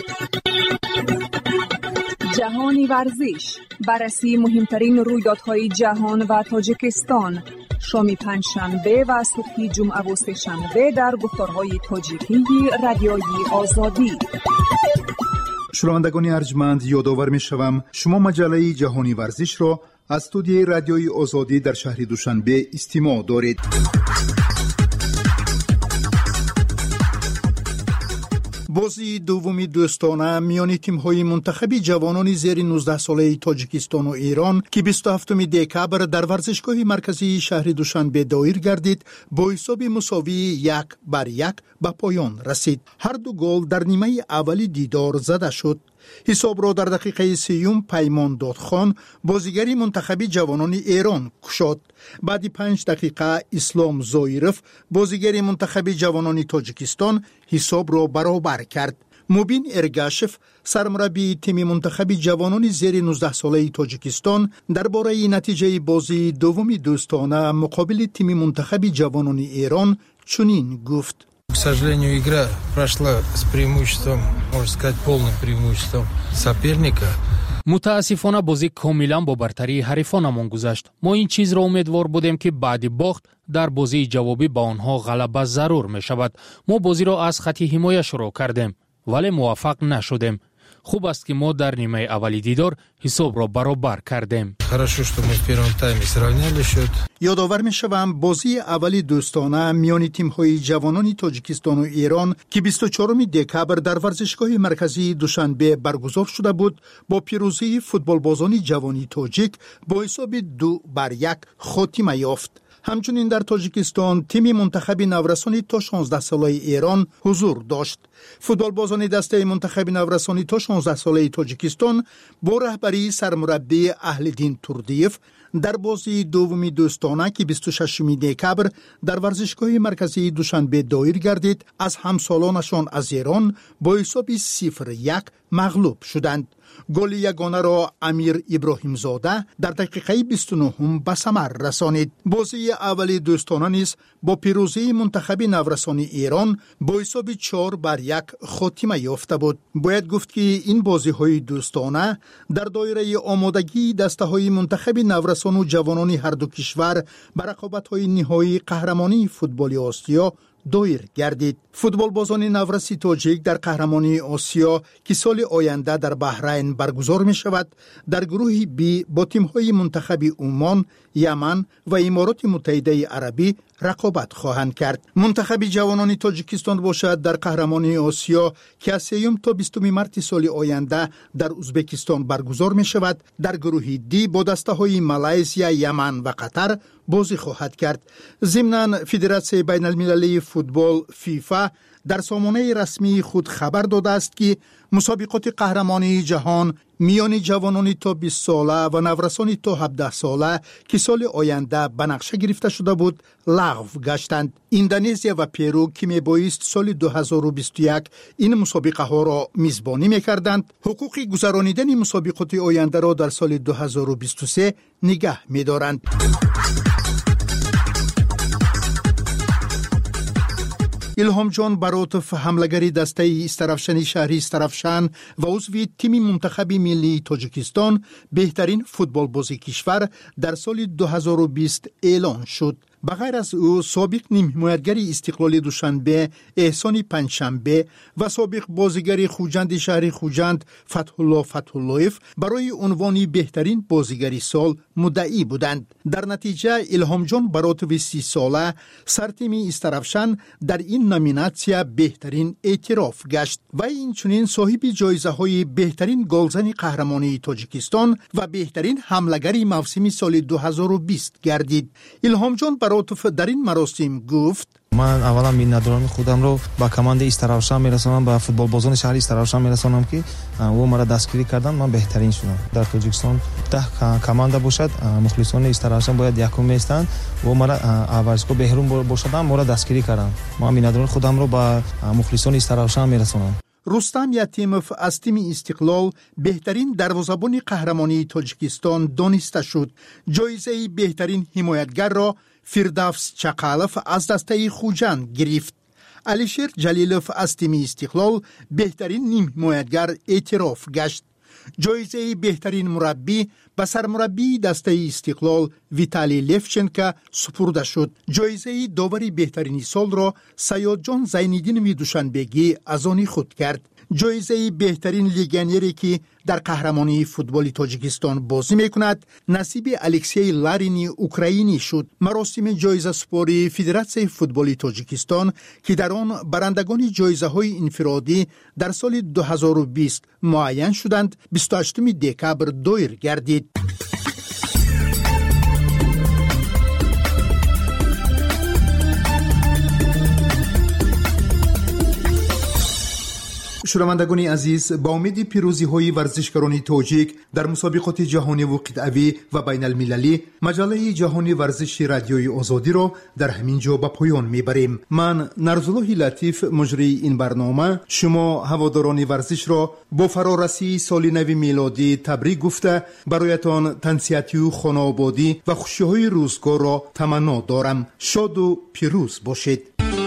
جهانی ورزش بررسی مهمترین رویدادهای جهان و تاجیکستان شام پنجشنبه و صبح جمعه و سه‌شنبه در گفتارهای تاجیکی رادیوی آزادی. شنوندگان ارجمند، یادآور می‌شوم شما مجله جهانی ورزش را از استودیوی رادیوی آزادی در شهر دوشنبه استماع دارید. بازی دومی دوستانه میان تیم‌های منتخب جوانان زیر 19 ساله تاجیکستان و ایران که 27 دکبر در ورزشگاه مرکزی شهر دوشنبه دایر گردید با حساب مساوی 1-1 به پایان رسید. هر دو گل در نیمه اولی دیدار زده شد. حساب را در دقیقه 30 پیمان دادخان بازیگری منتخب جوانان ایران کشاد. بعد 5 دقیقه اسلام زایرف بازیگری منتخب جوانان تاجیکستان حساب را برابر کرد. مبین ارگاشف سرمربی تیم منتخب جوانان زیر 19 ساله تاجیکستان درباره نتیجه بازی دومی دوستانه مقابل تیم منتخب جوانان ایران چنین گفت: К сожалению, игра прошла с преимуществом, можно сказать, полным преимуществом соперника. متاسفانه بازی کاملا با برتری حریفانمان گذشت. ما این چیز را امیدوار بودیم که بعد باخت در بازی جوابی با آنها غلبه ضرور می شود. ما بازی را از خط حمایه شروع کردیم ولی موفق نشدیم. خوب است که ما در نیمه اولی دیدار حساب را برابر کردیم. Хорошо, что мы в первом тайме сравняли счет. یادآور می‌شوم بازی اولی دوستانه میان تیم‌های جوانان تاجیکستان و ایران که 24 دکبر در ورزشگاه مرکزی دوشنبه برگزار شده بود با پیروزی فوتبالبازان جوانی تاجیک با حساب 2-1 خاتمه یافت. همچنین در تاجیکستان تیم منتخب نورسانی تا 16 ساله ایران حضور داشت. فوتبالبازان دسته منتخب نورسانی تا 16 ساله تاجیکستان با رهبری سرمربی اهل‌دین توردیف در بازی دومی دوستانه که 26 دکبر در ورزشگاه مرکزی دوشنبه دایر گردید از همسالانشان از ایران با حساب 0-1 مغلوب شدند. گل یگانه را امیر ابراهیم زاده در دقیقه 29 به ثمر رسانید. بازی اولی دوستانه نیز با پیروزی منتخب نورسانی ایران با حساب 4-1 خاتمه یافته بود. باید گفت که این بازی‌های دوستانه در دایره آمادگی دسته‌های منتخب نورسان و جوانان هر دو کشور به رقابت‌های نهایی قهرمانی فوتبال آسیا دایر گردید. فوتبالبازان نورسی تاجیک در قهرمانی آسیا که سال آینده در بحرین برگزار می شود در گروه بی با تیم‌های منتخب عمان، یمن و امارات متحده عربی رقابت خواهند کرد. منتخب جوانان تاجیکستان باشد در قهرمانی آسیا که از 3 تا 20 مارس سال آینده در ازبکستان برگزار می شود در گروه دی با دسته‌های مالایزیا، یمن و قطر بازی خواهد کرد. ضمناً فدراسیون بین المللی فوتبال فیفا در سامانه رسمی خود خبر داده است که مسابقات قهرمانی جهان میان جوانان تا 20 ساله و نورسان تا 17 ساله که سال آینده به نقشه گرفته شده بود لغو گشتند. اندونزیا و پیرو که میبایست سال 2021 این مسابقه ها را میزبانی میکردند، حقوق گذرانیدن مسابقات آینده را در سال 2023 نگه میدارند. الهام جان باروتوف، حمله‌گر دسته استرافشنی شهری استرافشن و عضو تیم منتخب ملی تاجیکستان، بهترین فوتبال بازی کشور در سال 2020 اعلان شد. بغیر از او سابق نیم حمایتگر استقلال دوشنبه احسان پنجشنبه و سابق بازیگر خوجند شهر خوجند فتح‌الله فتح‌اللهیف برای عنوان بهترین بازیگر سال مدعی بودند. در نتیجه الهام جان باروتوف 30 ساله سرتیم استرافشن در این نامیناسیا بهترین اعتراف گشت و اینچنین صاحب جایزه های بهترین گلزن قهرمانی تاجیکستان و بهترین حمله‌گر موسم سال 2020 گردید. الهام جان باروتوف در این مراسم گفت: من اولا میندارم خودم رو با کماند استرافشن میرسونم، با فوتبال بازان شهری استرافشن میرسونم که او مرا دستگیری کردن، من بهترین شدم. در تاجیکستان ده کماند باشد، مخلصان استرافشن باید یکم میستند و مرا اوازکو بهرون باشدم، مرا دستگیری کردن. من میندارم خودم رو با مخلصان استرافشن میرسونم. رستم یتیموف از تیم استقلال بهترین دروازه‌بان قهرمانی تاجیکستان دانسته شد. جایزه بهترین حمایتگر را فردوس چقالوف از دسته خوجند گرفت. علیشیر جلیلوف از تیم استقلال بهترین نیم حمایتگر اعتراف گشت. جایزه بهترین مربی به سرمربی دسته استقلال ویتالی لفچنکا سپرده شد. جایزه داوری بهترین سال را سیاد جان زینالدین دوشنبگی از آن خود کرد. جایزه بهترین لیگنیری که در قهرمانی فوتبال تاجیکستان بازی میکند نصیب الکسی لارینی اوکراینی شد. مراسم جایزه سپاری فدراسیون فوتبال تاجیکستان که در آن برندگان جایزه های انفرادی در سال 2020 معین شدند 28 دکبر دایر گردید. شنوندگان عزیز، با امید پیروزی های ورزشکاران تاجیک در مسابقات جهانی و قطعی و بین المللی، مجله جهانی ورزش رادیوی آزادی را در همین جا به پایان میبریم. من نرزالله لطیف، مجری این برنامه، شما هواداران ورزش را با فرارسی سال نو میلادی تبریک گفته برایتان تنسیتی و خانه آبادی و خوشی های روزگار را تمنا دارم. شاد و پیروز باشید.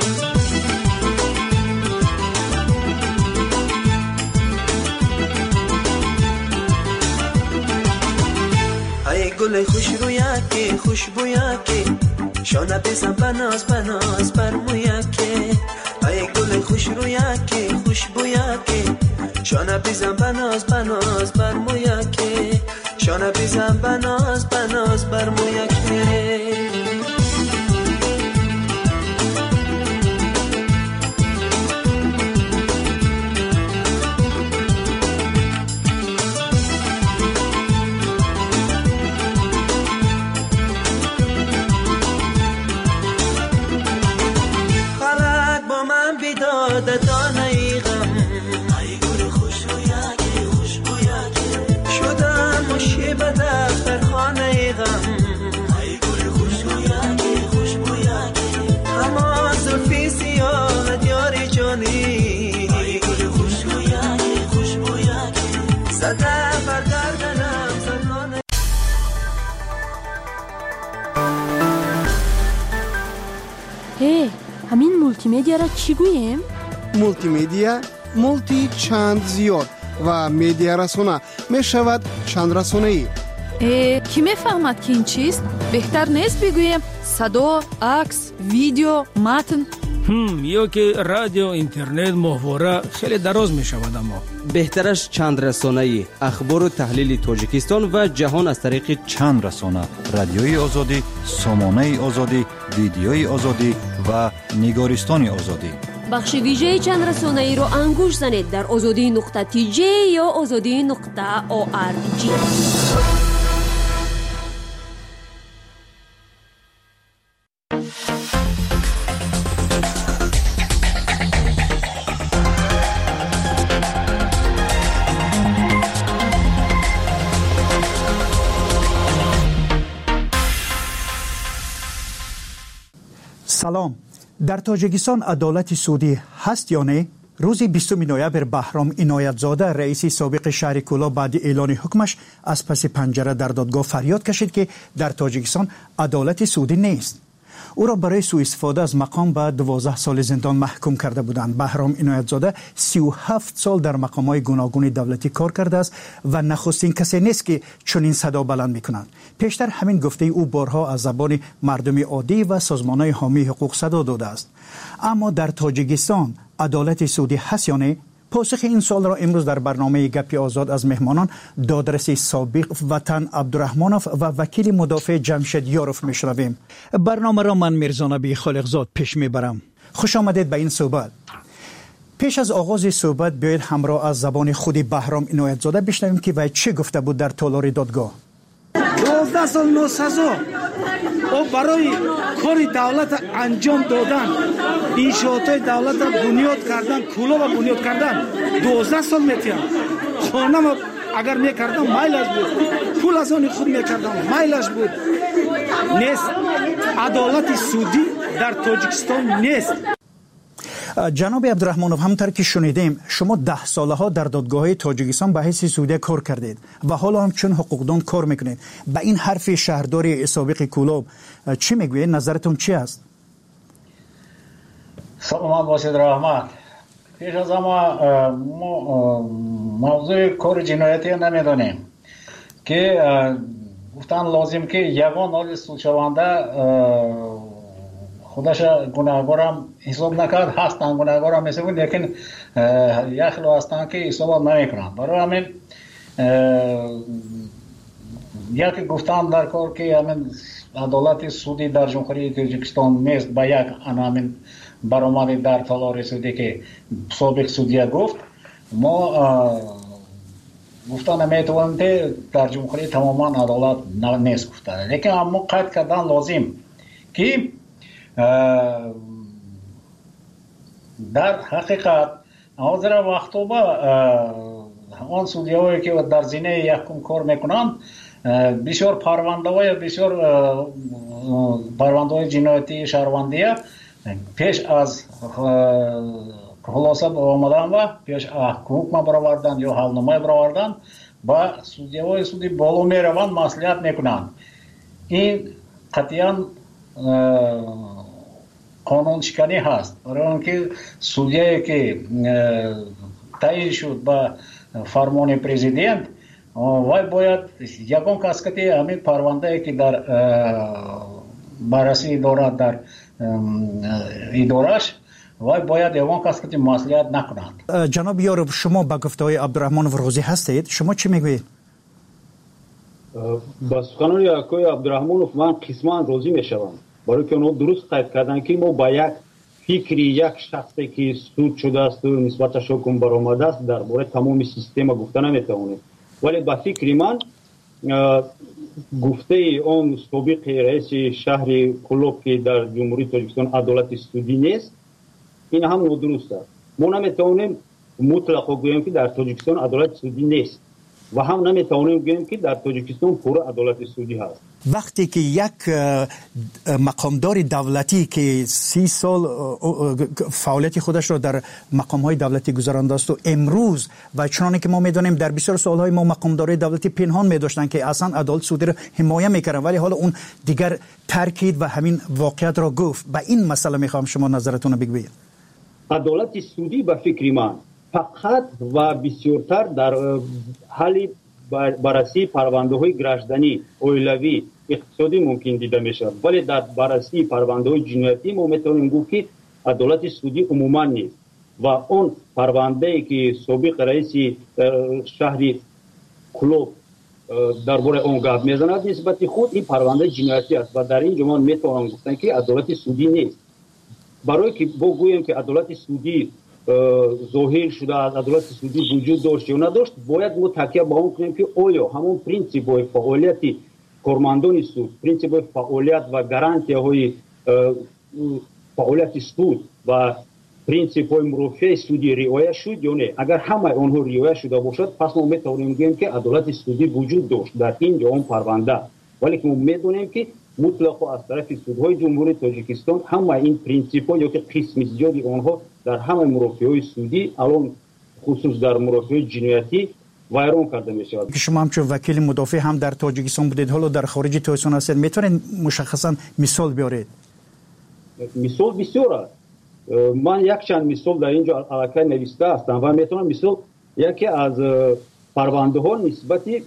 گل خوش رویکی خوشبویکی شانه بزن بناز بناز برمویکی ای گل خوش رویکی خوشبویکی شانه بزن بناز بناز برمویکی شانه بزن بناز بناز برمویکی دانه غم ای گل خوش رویکی خوشبویکی شدم مشی به دفتر خانه غم ای گل خوش رویکی خوشبویکی اما زلفی سیاه دیار جانی ای گل خوش رویکی خوشبویکی زده بر گردنم زنانه. همین مولتی مدیا را چی گوییم؟ مولتی مدیا مولتی چند زیاد و مدیا رسانه می شود چند رسانه‌ای. کی میفهمد که این چیست؟ بهتر نیست بگوییم صدا، عکس، ویدیو، متن؟ یا که رادیو، اینترنت، محتوا خیلی دراز می شود. اما بهترش چند رسانه‌ای، اخبار و تحلیل تاجیکستان و جهان از طریق چند رسانه: رادیوی آزادی، سامانه آزادی، ویدیوی آزادی و نگارستان آزادی. بخش ویژه چند رسانه‌ای رو انگوش زنید در azadi.tj یا azadi.org. سلام. در تاجیکستان عدالت سودی هست یا نه؟ روز 20 نوامبر بهرام عنایتزاده رئیس سابق شهر کولا بعد اعلان حکمش از پس پنجره در دادگاه فریاد کشید که در تاجیکستان عدالت سودی نیست. او را برای سوء استفاده از مقام به 12 سال زندان محکوم کرده بودند. بهرام عنایتزاده 37 سال در مقام‌های گوناگون دولتی کار کرده است و نخستین کسی نیست که چنین صدا بلند می‌کند. پیشتر همین گفته او بارها از زبان مردم عادی و سازمان‌های حامی حقوق صدا داده است. اما در تاجیکستان عدالت سودی هست یا نه؟ پاسخ این سوال را امروز در برنامه گپی آزاد از مهمانان دادرس سابق وطن عبدالرحمانوف و وکیل مدافع جمشید یاروف میشنویم. برنامه را من میرزا نبی خالقزاد پیش میبرم. خوش آمدید به این صحبت. پیش از آغاز صحبت بیایید همراه از زبان خود بهرام عنایتزاده بشنویم که وی چه گفته بود در تالار دادگاه. 12 سال نوسازا او برای کاری دولت انجام دادن، انشاءات دولت بنیاد کردن، کولا و بنیاد کردن 12 سال میتیم. خانم اگر میکردم مایلش بود، پول از آن خود میکردم مایلش بود. نیست. عدالت سودی در تاجیکستان نیست. جناب عبدالرحمانوف، همونطور که شنیدیم شما 10 ساله ها در دادگاه تاجیکستان به حیث سودی کار کردید و حالا هم چون حقوقدان کار میکنید. به این حرف شهرداری سابق کولاب چی میگوید؟ نظرتون چی است؟ سلام باشید رحمت. پیش از اما موضوع کار جنایتی نمیدونیم که گفتن لازم که یگان حال سود شونده خودش گناهگارم حساب نکرد، هستن گناهگارم حساب، لیکن یک خلو هستن که حساب نمیکنن. برای همین یک گفتن در کار که همین عدالت سودی در جمهوری تاجیکستان نیست با یک همین برآمد در تالار سودی که سابق سودی گفت. ما گفتن نمیتونیم که در جمهوری تماما عدالت نیست گفتن، لیکن اما قید کردن لازم که در حقیقت حاضر وقتا با آن سودیایی که در زینه یکم کار میکنند بسیار پرونده جنایتی شهروندیه پیش از خلاصه آمدن و پیش حکم برآوردن یا حلنامه برآوردن با سودیای سودی بالا میروند، مصلحت میکنند. این قطعاً قانون شکنی هست. برای آنکه سودیایی که تعیین شد با فرمان پرزیدنت وای باید یگان کس که همین پرونده که در بررسی دارد در ادارش وای باید یگان کس که مصلحت نکنند. جناب یاروف، شما با گفته‌های عبدالرحمانوف راضی هستید؟ شما چی میگویید؟ با سخنان آقای عبدالرحمانوف من قسما راضی میشوم، برای که اونها درست قید کردن که ما با یک فکری یک شخصی که سود شده است و نسبتش حکم برآمده است درباره تمام سیستم گفته نمیتوانیم. ولی با فکر من گفته اون سابق رئیس شهر کولاب که در جمهوری تاجیکستان عدالت سودی نیست این هم درست است. ما نمیتوانیم مطلقا بگوییم که در تاجیکستان عدالت سودی نیست و هم نمیتوانیم بگوییم که در تاجیکستان پر عدالت سودی هست. وقتی که یک مقامدار دولتی که 30 سال فعالیت خودش را در مقام‌های دولتی گذرانده است و امروز و چنانه که ما می‌دانیم در بسیار سال‌های ما مقامدارای دولتی پنهان می‌داشتن که اصلا عدالت سودی را حمایت می‌کردن، ولی حالا اون دیگر ترکید و همین واقعیت را گفت. به این مسئله می‌خوام شما نظرتون رو بگویید. عدالت سودی به فکر من فقط و بسیارتر در حال بررسی پرونده های گردشدنی، اولیوی، اقتصادی ممکن دیده میشه، ولی در بررسی پرونده های جنایتی ما میتونیم گفت که عدالت سودی عموما نیست. و اون پرونده که سابق رئیس شهر کولاب درباره اون گپ میزند نسبت خود این پرونده جنایتی است و در این جمان میتونم گفتن که عدالت سودی نیست. برای که بگوییم که عدالت سودی ظاهر شده از عدالت سودی وجود داشت یا نداشت، باید ما تکیه به اون کنیم که آیا همون پرینسیپ های فعالیت کارمندان سود، پرینسیپ های فعالیت و گارانتی های فعالیت سود و پرینسیپ های مرافع سودی رعایت شد یا نه. اگر همه اونها رعایت شده باشد پس ما میتونیم بگیم که عدالت سودی وجود داشت در این جام پرونده. ولی که ما میدونیم که مطلق از طرف سودهای جمهوری تاجیکستان همه این پرینسیپ‌ها یا که قسم زیادی آنها در همه مرافعهای سودی الان خصوص در مرافع جنایتی ویران کرده می شود. شما همچون وکیل مدافع هم در تاجیکستان بودید، حالا در خارج تاجیکستان هستید، میتونید مشخصا مثال بیارید؟ مثال بسیار است. من یک چند مثال در اینجا علاقه نوشته هستم و میتونم مثال یکی از پرونده ها نسبتی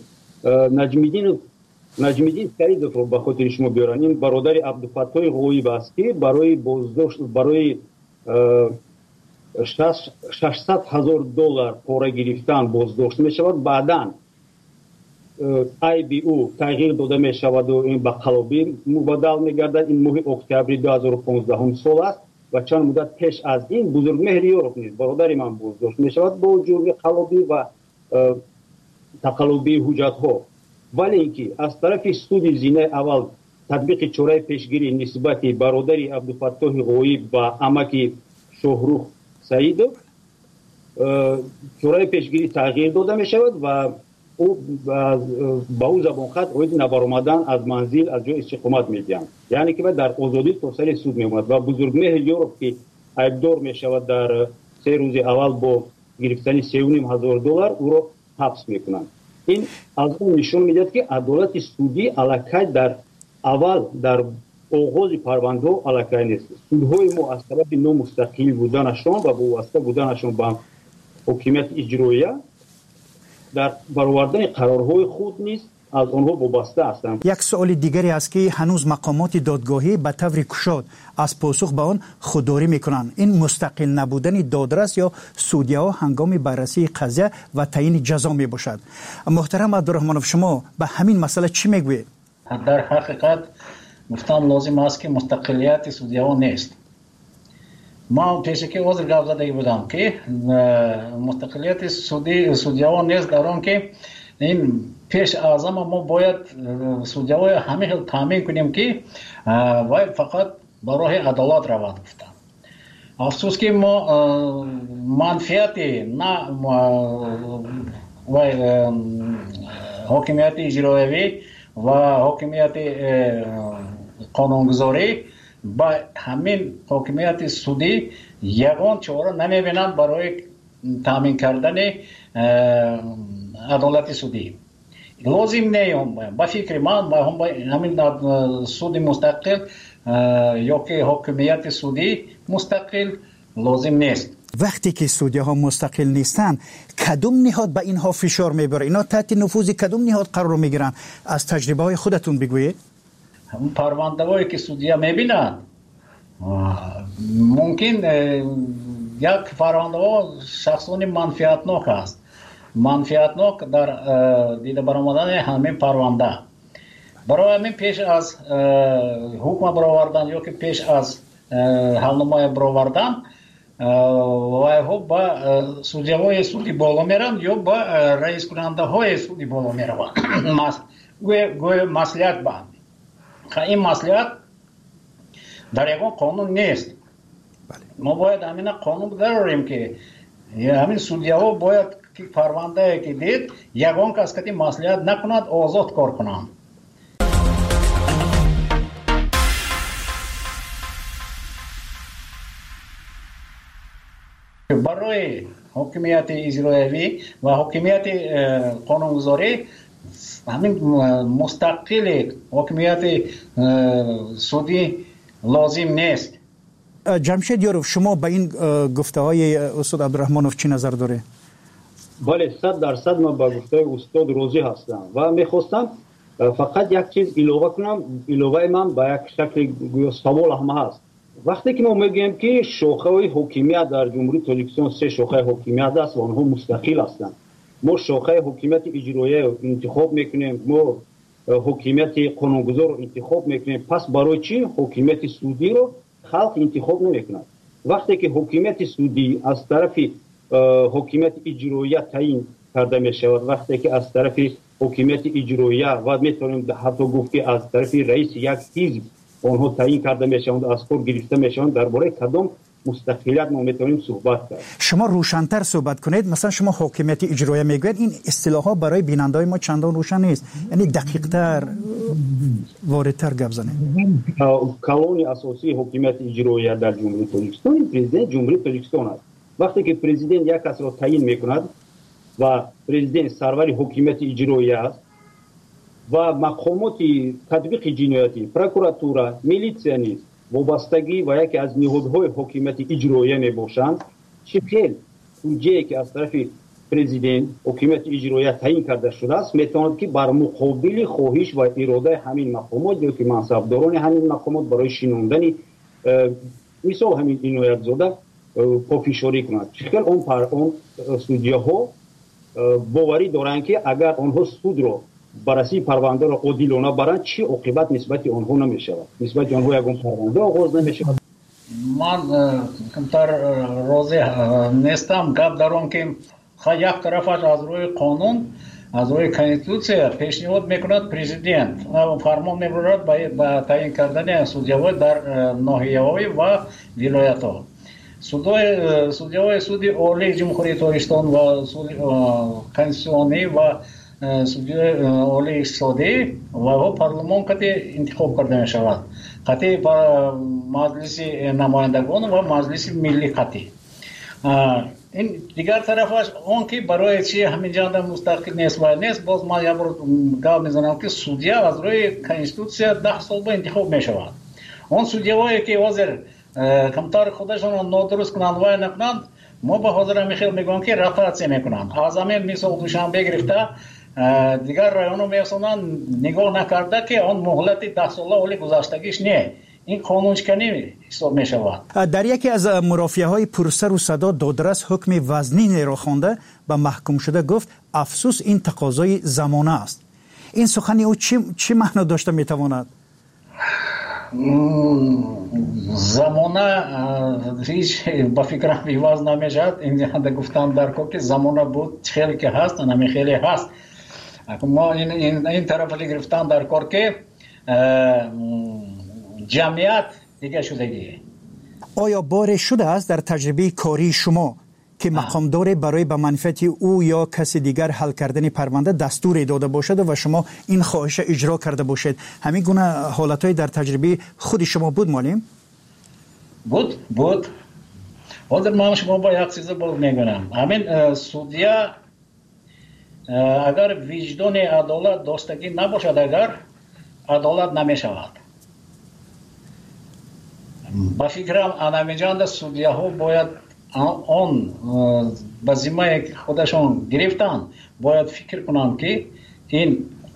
نجمیدین سعیدов رو به خاطر شما بیارم. این برادر عبدالفتاح غویب است که برای بازداشت برای $600,000 پاره گرفتن بازداشت می شود. بعداً IBU تغییر داده می شود و این به قلابی مبادل می گردد. این ماه اکتبر 2015 سال است و چند مدت پیش از این بزرگمهر یوروپ نیز برادر من بازداشت می شود با جرم قلابی و تقلبی حجت ها. ولی اینکه از طرف سود زینه اول تطبیق چاره پیشگیری نسبتی برادر عبدالفتاح غویب و عمک شهروخ سعیدov چاره پیشگیری تغییر داده می شود و او با او زبان خط اوید نبرآمدن از منزل از جای استقامت می دهند. یعنی که در آزادی تا سر سود می آمد و بزرگمهر یوروپ که عیبدار می شود در 3 روز اول با گرفتن $3,500 او را حبس می کنند. این از اون نشون میدهد که عدالت سودی علاقه در اول در آغاز پرونده علاقه نیست. سودهای ما از طرف نامستقل بودنشان و وابسته بودنشان به حکومت اجراییه در برآوردن قرارهای خود نیست از آنها وابسته هستند. یک سوال دیگری است که هنوز مقامات دادگاهی به طور کشاد از پاسخ به آن خودداری میکنند. این مستقل نبودن دادرس یا سودیه ها هنگام بررسی قضیه و تعیین جزا می باشد. محترم عبدالرحمنوف، شما به همین مسئله چی میگویید؟ در حقیقت گفتم لازم است که مستقلیت سودیه ها نیست. ما پیش که عذر گفت زده بودم که مستقلیت سودیه ها نیست در آن که این پیش از همه ما باید سودیه های همه تامین کنیم که باید فقط برای عدالت روند گفتم. افسوس که ما منفیت نه حاکمیت اجرایی و حاکمیت قانونگذاری با همین حاکمیت سودی یگان چاره نمیبینند برای تامین کردن عدالت سودی. لازم نیم با فکر من با همین سود مستقل یا که حاکمیت سودی مستقل لازم نیست. وقتی که سودیه ها مستقل نیستن کدوم نهاد به اینها فشار میبره؟ اینا تحت نفوذ کدوم نهاد قرار میگیرن؟ از تجربه های خودتون بگویید. پرونده هایی که سودیه میبینن ممکن یک پرونده ها شخصانی منفیتناک است. منفیتناک در دیده برآمدن همین پرونده برای همین پیش از حکم برآوردن یا که پیش از حلنمای برآوردن و با سودیه های سودی بالا میرن یا با رئیس کننده های سودی بالا میرن گوی مسئولیت بند. این مسئولیت در یکان قانون نیست. ما باید همین قانون بداریم که همین سودیه ها باید که پرونده که دید یکان کس که مسئولیت نکند آزاد کار کنند. برای حکومت اجرایی و حکومت قانونگذاری همین مستقل حکومت سودی لازم نیست. جمشید یاروف، شما به این گفته های استاد عبدالرحمنوف چی نظر داره؟ بله 100% من با گفته استاد راضی هستم و میخواستم فقط یک چیز اضافه کنم. اضافه من با یک شکل سوال هم هست. وقتی که ما میگیم که شاخه های حکومت در جمهوری تاجیکستان 3 شاخه حکومت است و آنها مستقل هستند. ما شاخه حکومت اجرایی انتخاب میکنیم، ما حکومت قانونگذار رو انتخاب میکنیم. پس برای چی حکومت سودی رو خلق انتخاب نمیکنند؟ وقتی که حکومت سودی از طرف حکومت اجرایی تعیین کرده میشود، وقتی که از طرف حکومت اجرایی و میتونیم حتی گفت که از طرف رئیس یک حزب آنها تعیین کرده میشوند، از کار گرفته میشوند، درباره کدام مستقلیت ما میتونیم صحبت کرد؟ شما روشن‌تر صحبت کنید. مثلا شما حاکمیت اجرایی میگوید، این اصطلاحات برای بیننده‌های ما چندان روشن نیست، یعنی دقیق‌تر واردتر گپ زنید. کلون اساسی حکومت اجرایی در جمهوری تاجیکستان پرزیدنت جمهوری تاجیکستان است. وقتی که پرزیدنت یک کس را تعیین میکند و پرزیدنت سرور حکومت اجرایی است و مقامات تطبیق جنایتی پروکراتورا میلیتسیا نیز وابستگی و یکی از نهادهای حکومت اجرایی میباشند، چه خیلی بودجه‌ای که از طرف پرزیدنت حکومت اجرایی تعیین کرده شده است میتواند که بر مقابل خواهش و اراده همین مقامات یا که منصبداران همین مقامات برای شناندن مثال همین عنایت زاده پافشاری کند. چه خیلی اون سودیاها باوری دارند که اگر آنها سود را بررسی پرونده را عادلانه برند چه عاقبت نسبت آنها نمیشود، نسبت آنها یگان پرونده آغاز نمیشود. من کمتر راضی نیستم گپ دارم که یک طرفش از روی قانون از روی کنستیتوسیا پیشنهاد میکند پرزیدنت فرمان میبرد با تعیین کردن سودیاهای در ناحیه‌های و ولایت‌ها. سودیاهای سود عالی جمهوری تاجیکستان و کنستیتوسیونی و سودیای عالی اقتصادی و پارلمان کتی انتخاب کرده می شود. کتی مجلس نمایندگان و مجلس ملی کتی. این دیگر طرفش اون که برای چی همین جانده مستقل نیست و نیست، باز ما یه بار گپ میزنم که سودیا از روی کنستیتوسیا 10 سال به انتخاب می شود. اون سودیایی که حاضر کمتر خودشون نادرست کنند و نکنند، ما به حاضر میخیل میگم که رفاقت میکنند. از همین مثال دوشنبه گرفته دیگر رایانو میسونن نگاه نکرده که آن مهلت 10 ساله اولی گذشتگیش نه، این قانونشکنی حساب می شود. در یکی از مرافعه‌های پرسر و صدا دادرس حکم وزنی را خوانده و محکوم شده گفت افسوس این تقاضای زمانه است. این سخنی او چی معنی داشته میتواند؟ زمانه هیچ با فکرم بیواز نمیشد. این گفتم در که زمانه بود خیلی که هست نمی خیلی هست. ما این طرف گرفتم در کار که جمعیت دیگه شدگیه. آیا بار شده است در تجربه کاری شما که مقامدار برای به منفعت او یا کسی دیگر حل کردن پرونده دستور داده باشد و شما این خواهش اجرا کرده باشید؟ همین گونه حالتهای در تجربه خود شما بود معلم؟ بود. حاضر من شما با یک چیز بود میگنم. همین سودیا اگر وجدان عدالت داشتگی نباشد، اگر عدالت نمیشود. با فکرم انمیجان سودیاها باید آن به ذمه خودشون گرفتن باید فکر کنند که این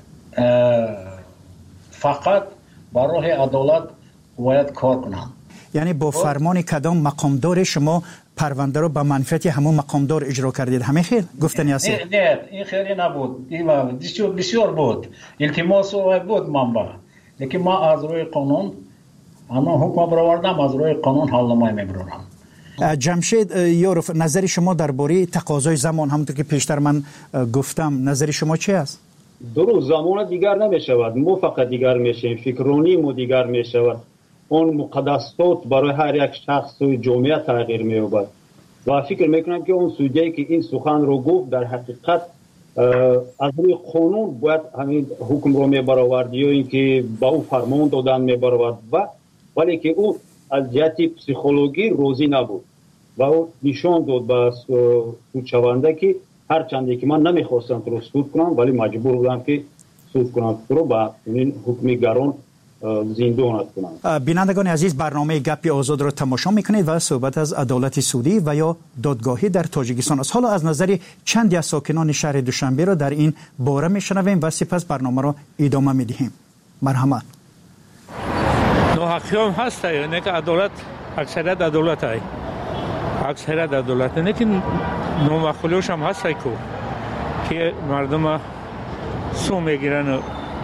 فقط برای عدالت باید کار کنند. یعنی با فرمان کدام مقامدار شما پرونده رو به منفعت همون مقامدار اجرا کردید؟ همه خیلی گفتنی است؟ نه این خیلی نبود. بسیار بود. التماس بود منبع. لیکن ما از روی قانون اما حکم برآوردم، از روی قانون حل نمایی میبرم. جمشید یوروف، نظر شما درباره تقاضای زمان همونطور که پیشتر من گفتم نظر شما چی است؟ درست، زمان دیگر نمیشود، ما فقط دیگر میشیم، فکرانی ما دیگر میشود، اون مقدسات برای هر یک شخص و جامعه تغییر مییابد و فکر میکنم که اون سودیایی که این سخن رو گفت در حقیقت از روی قانون باید همین حکم رو میبرآورد یا اینکه با او فرمان دادن میبرآورد ولی که او از جهت پسیخولوژی روزی نبود و او نشان داد به سودشونده که هرچند که من نمیخواستم تو رو سود کنم ولی مجبور بودم که سود کنم تو رو با این حکمی گران زندانت کنم. بینندگان عزیز، برنامه گپ آزاد را تماشا میکنید و صحبت از عدالت سودی و یا دادگاهی در تاجیکستان است. حالا از نظر چندی از ساکنان شهر دوشنبه را در این باره میشنویم و سپس برنامه را ادامه میدهیم. مرحمت. ناحقی هم هست، یعنی که عدالت اکثریت عدالت های اکثریت عدالت نه که نامخولیوش هم هست که مردم سو میگیرن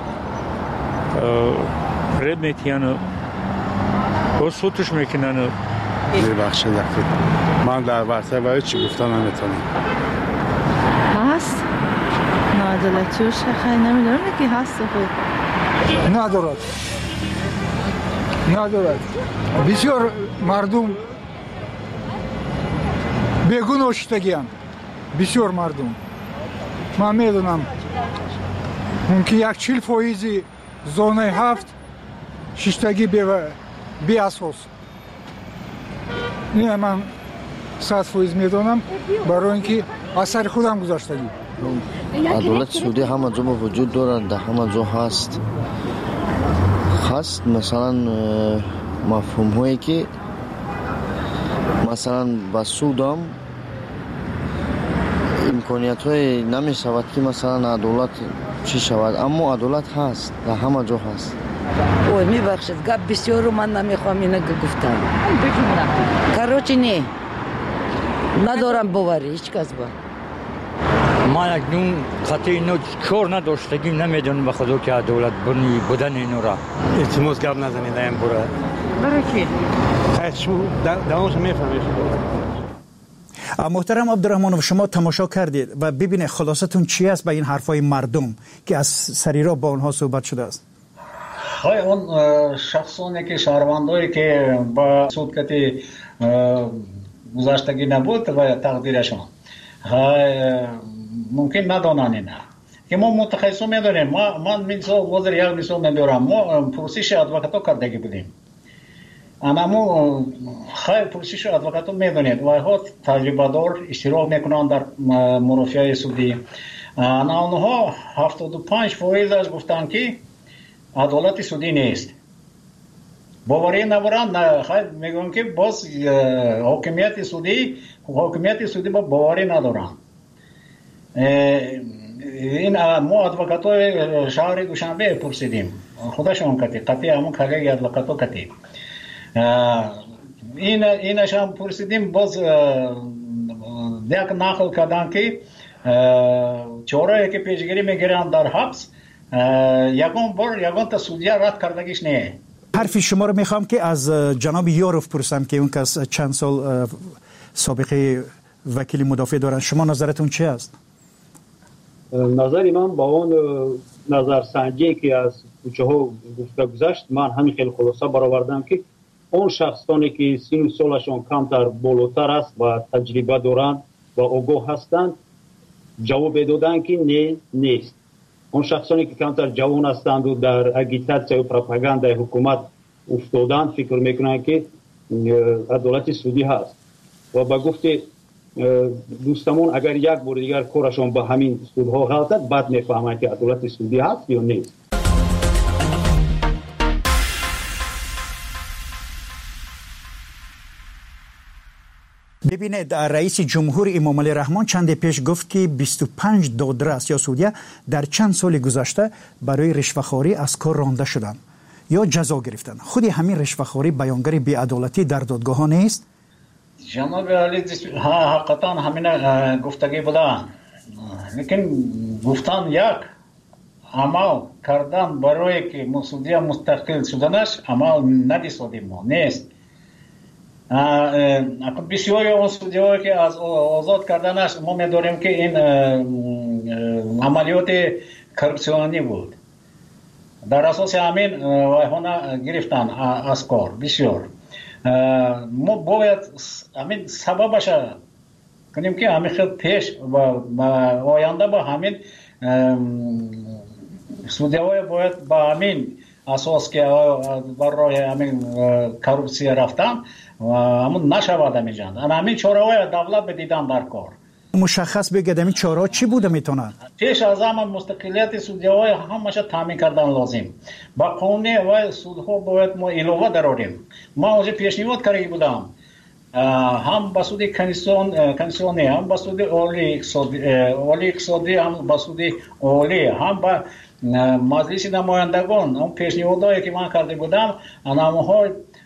رد میتین و سوتش میکنن. ببخشید من در ورطه باید چی گفتن نمیتونم. هست نادالتیوش خیلی نمیدارم که هست خود ندارد. بسیار مردم بگون شدگی‌اند. بسیار مردم من میدونم ممکن 40% зонаи 7 шиштагӣ беасос. ин ман 100% медонам, барои ин ки аз сари худам гузаштагӣ. адолати судӣ ҳама ҷо вуҷуд дорад, дар ҳама ҷо ҳаст. масалан мафҳумҳое ки масалан ба судам имкониятҳое намешавад ки масалан адолат чӣ шавад, аммо адолат ҳаст, дар ҳама ҷо ҳаст. ой мебахшед, гап бисёру ман намехоҳам ина гуфтам. Короче не надорам боварӣ ҳеҷ кас ба ман акнун қатъи ино кор надоштагим намедонам ба худо ки адолат будан инора. илтимос гап назанед ин бора. барои ки давомаш мефаҳмед. محترم عبدالرحمانов, شما تماشا کردید و ببینید خلاصتون چی است به این حرفای مردم که از سری را با اونها صحبت شده است. های اون شخصانی که شهروندایی که با سودکتی گذشتگی نبود و تقدیرشون ممکن ندانن اینا که ما متخصص میدونیم. من مثال وزیر یک مثال میبرم. ما پرسش ادوکاتو کردگی بودیم. امامو خیلی پرسش ادوکاتو میدونید و ها تجربه دار اشتراک میکنند در مرافعه سودی. اونها 75% گفتن که عدالت سودی نیست. باوری ندارن. خیلی میگن که باز حاکمیت سودی با باوری ندارن. این ما ادوکاتای شهر دوشنبه پرسیدیم. خودشون قطعی همون کاری ادوکاتو کتی. اینش هم پرسیدیم. باز یک نقل کردن که چهارایی که پیشگیری میگیرن در حبس یگان تا سودیا رد کردگیش نه. حرف شما رو میخوام که از جناب یاروف پرسم که اون کس چند سال سابقه وکیل مدافع دارن. شما نظرتون چی است؟ نظر من با اون نظرسنجی که از کوچه ها گفته گذشت، من همین خیلی خلاصه برآوردم که اون شخصانی که سن و سالشون کمتر بالاتر است و تجربه دارند و آگاه هستند جواب دادن که نه نیست. اون شخصانی که کمتر جوان هستند و در اگیتاسیا و پروپاگاندای حکومت افتادند فکر میکنند که عدالت سودی هست و با گفت دوستمون اگر یک بار دیگر کارشون با همین سودها غلطه بعد میفهمند که عدالت سودی هست یا نیست. ببینید رئیس جمهور امام علی رحمان چند پیش گفت که 25 دادرس یا سودیه در چند سال گذشته برای رشوه‌خواری از کار رانده شدند یا جزا گرفتند. خود همین رشوه‌خواری بیانگر بی‌عدالتی در دادگاه ها نیست؟ جناب علی حقیقتا همین گفتگی بودن، لیکن گفتن یک عمل کردن برای که سودیه مستقل شدنش عمل ندیدیم ما نیست. بسیاری اون سودی‌هایی که از آزاد کردنش ما می‌داریم که این عملیات کرپسیونی بود. در اساس همین وایهانا گرفتن از کار بسیار. ما باید همین سببش کنیم که همین خیلی پیش و آینده با همین سودی‌های باید با همین اساس که برای همین کرپسی رفتن همون نشود میجند. همین چاره‌های دولت بدیدن در کار. مشخص بگید همین چاره‌ها چی بوده میتونن؟ پیش از همه مستقلیت سودی‌های همش تامین کردن لازم. با قانون و سودها باید ما علاوه داریم. ما اونجا پیشنهاد کردیم بودم. هم با سود کنسیونی، هم با سود اولی اقتصادی، هم با سود اولی، هم با مجلس نمایندگان. اون پیشنهادایی که من کرده بودم، آنها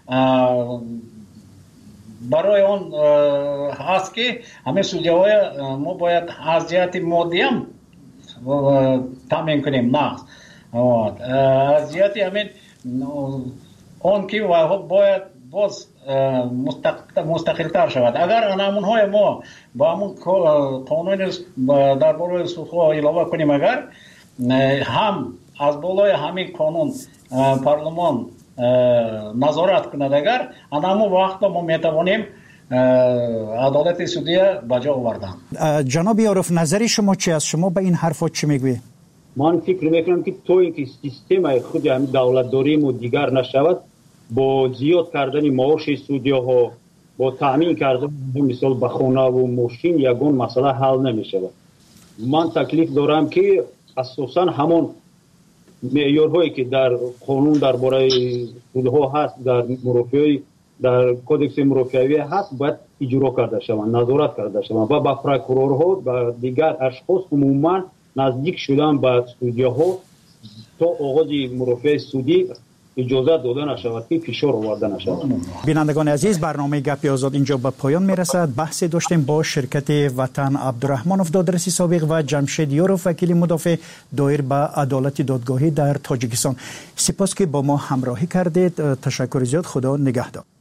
برای اون هست که همه سودی‌های ما باید از جهت مادی هم تامین کنیم. نه از جهت همین اون که باید باز مستقل‌تر شود. اگر آنها ما با همون قانون درباره سودها علاوه کنیم، اگر هم از بالای همین قانون پارلمان نظارت کند، اگر همون وقت ما میتوانیم عدالت سودی به جا آوردن. جناب یاروف، نظری شما چی است؟ شما به این حرفات چی میگوی؟ من فکر میکنم که تو اینکه سیستم خود هم دولتداری و دیگر نشود با زیاد کردن معاش سودیاها با تامین کردن مثال به خانه و ماشین یگان مسئله حل نمیشود. من تکلیف دارم که اساسا همون معیارهایی که در قانون درباره سودها هست در مرافعه در کدکس مرافعه هست باید اجرا کرده شوند، نظارت کرده شوند و با پروکورورها و دیگر اشخاص عموما نزدیک شدن به سودیاها تا آغاز مرافعه سودی اجازه داده نشود که فشار آورده نشود. بینندگان عزیز، برنامه گپ آزاد اینجا به پایان میرسد. بحثی داشتیم با شرکت وطن عبدالرحمنوف دادرسی سابق و جمشید یاروف وکیل مدافع دایر به عدالت دادگاهی در تاجیکستان. سپاس که با ما همراهی کردید. تشکر زیاد. خدا نگهدار.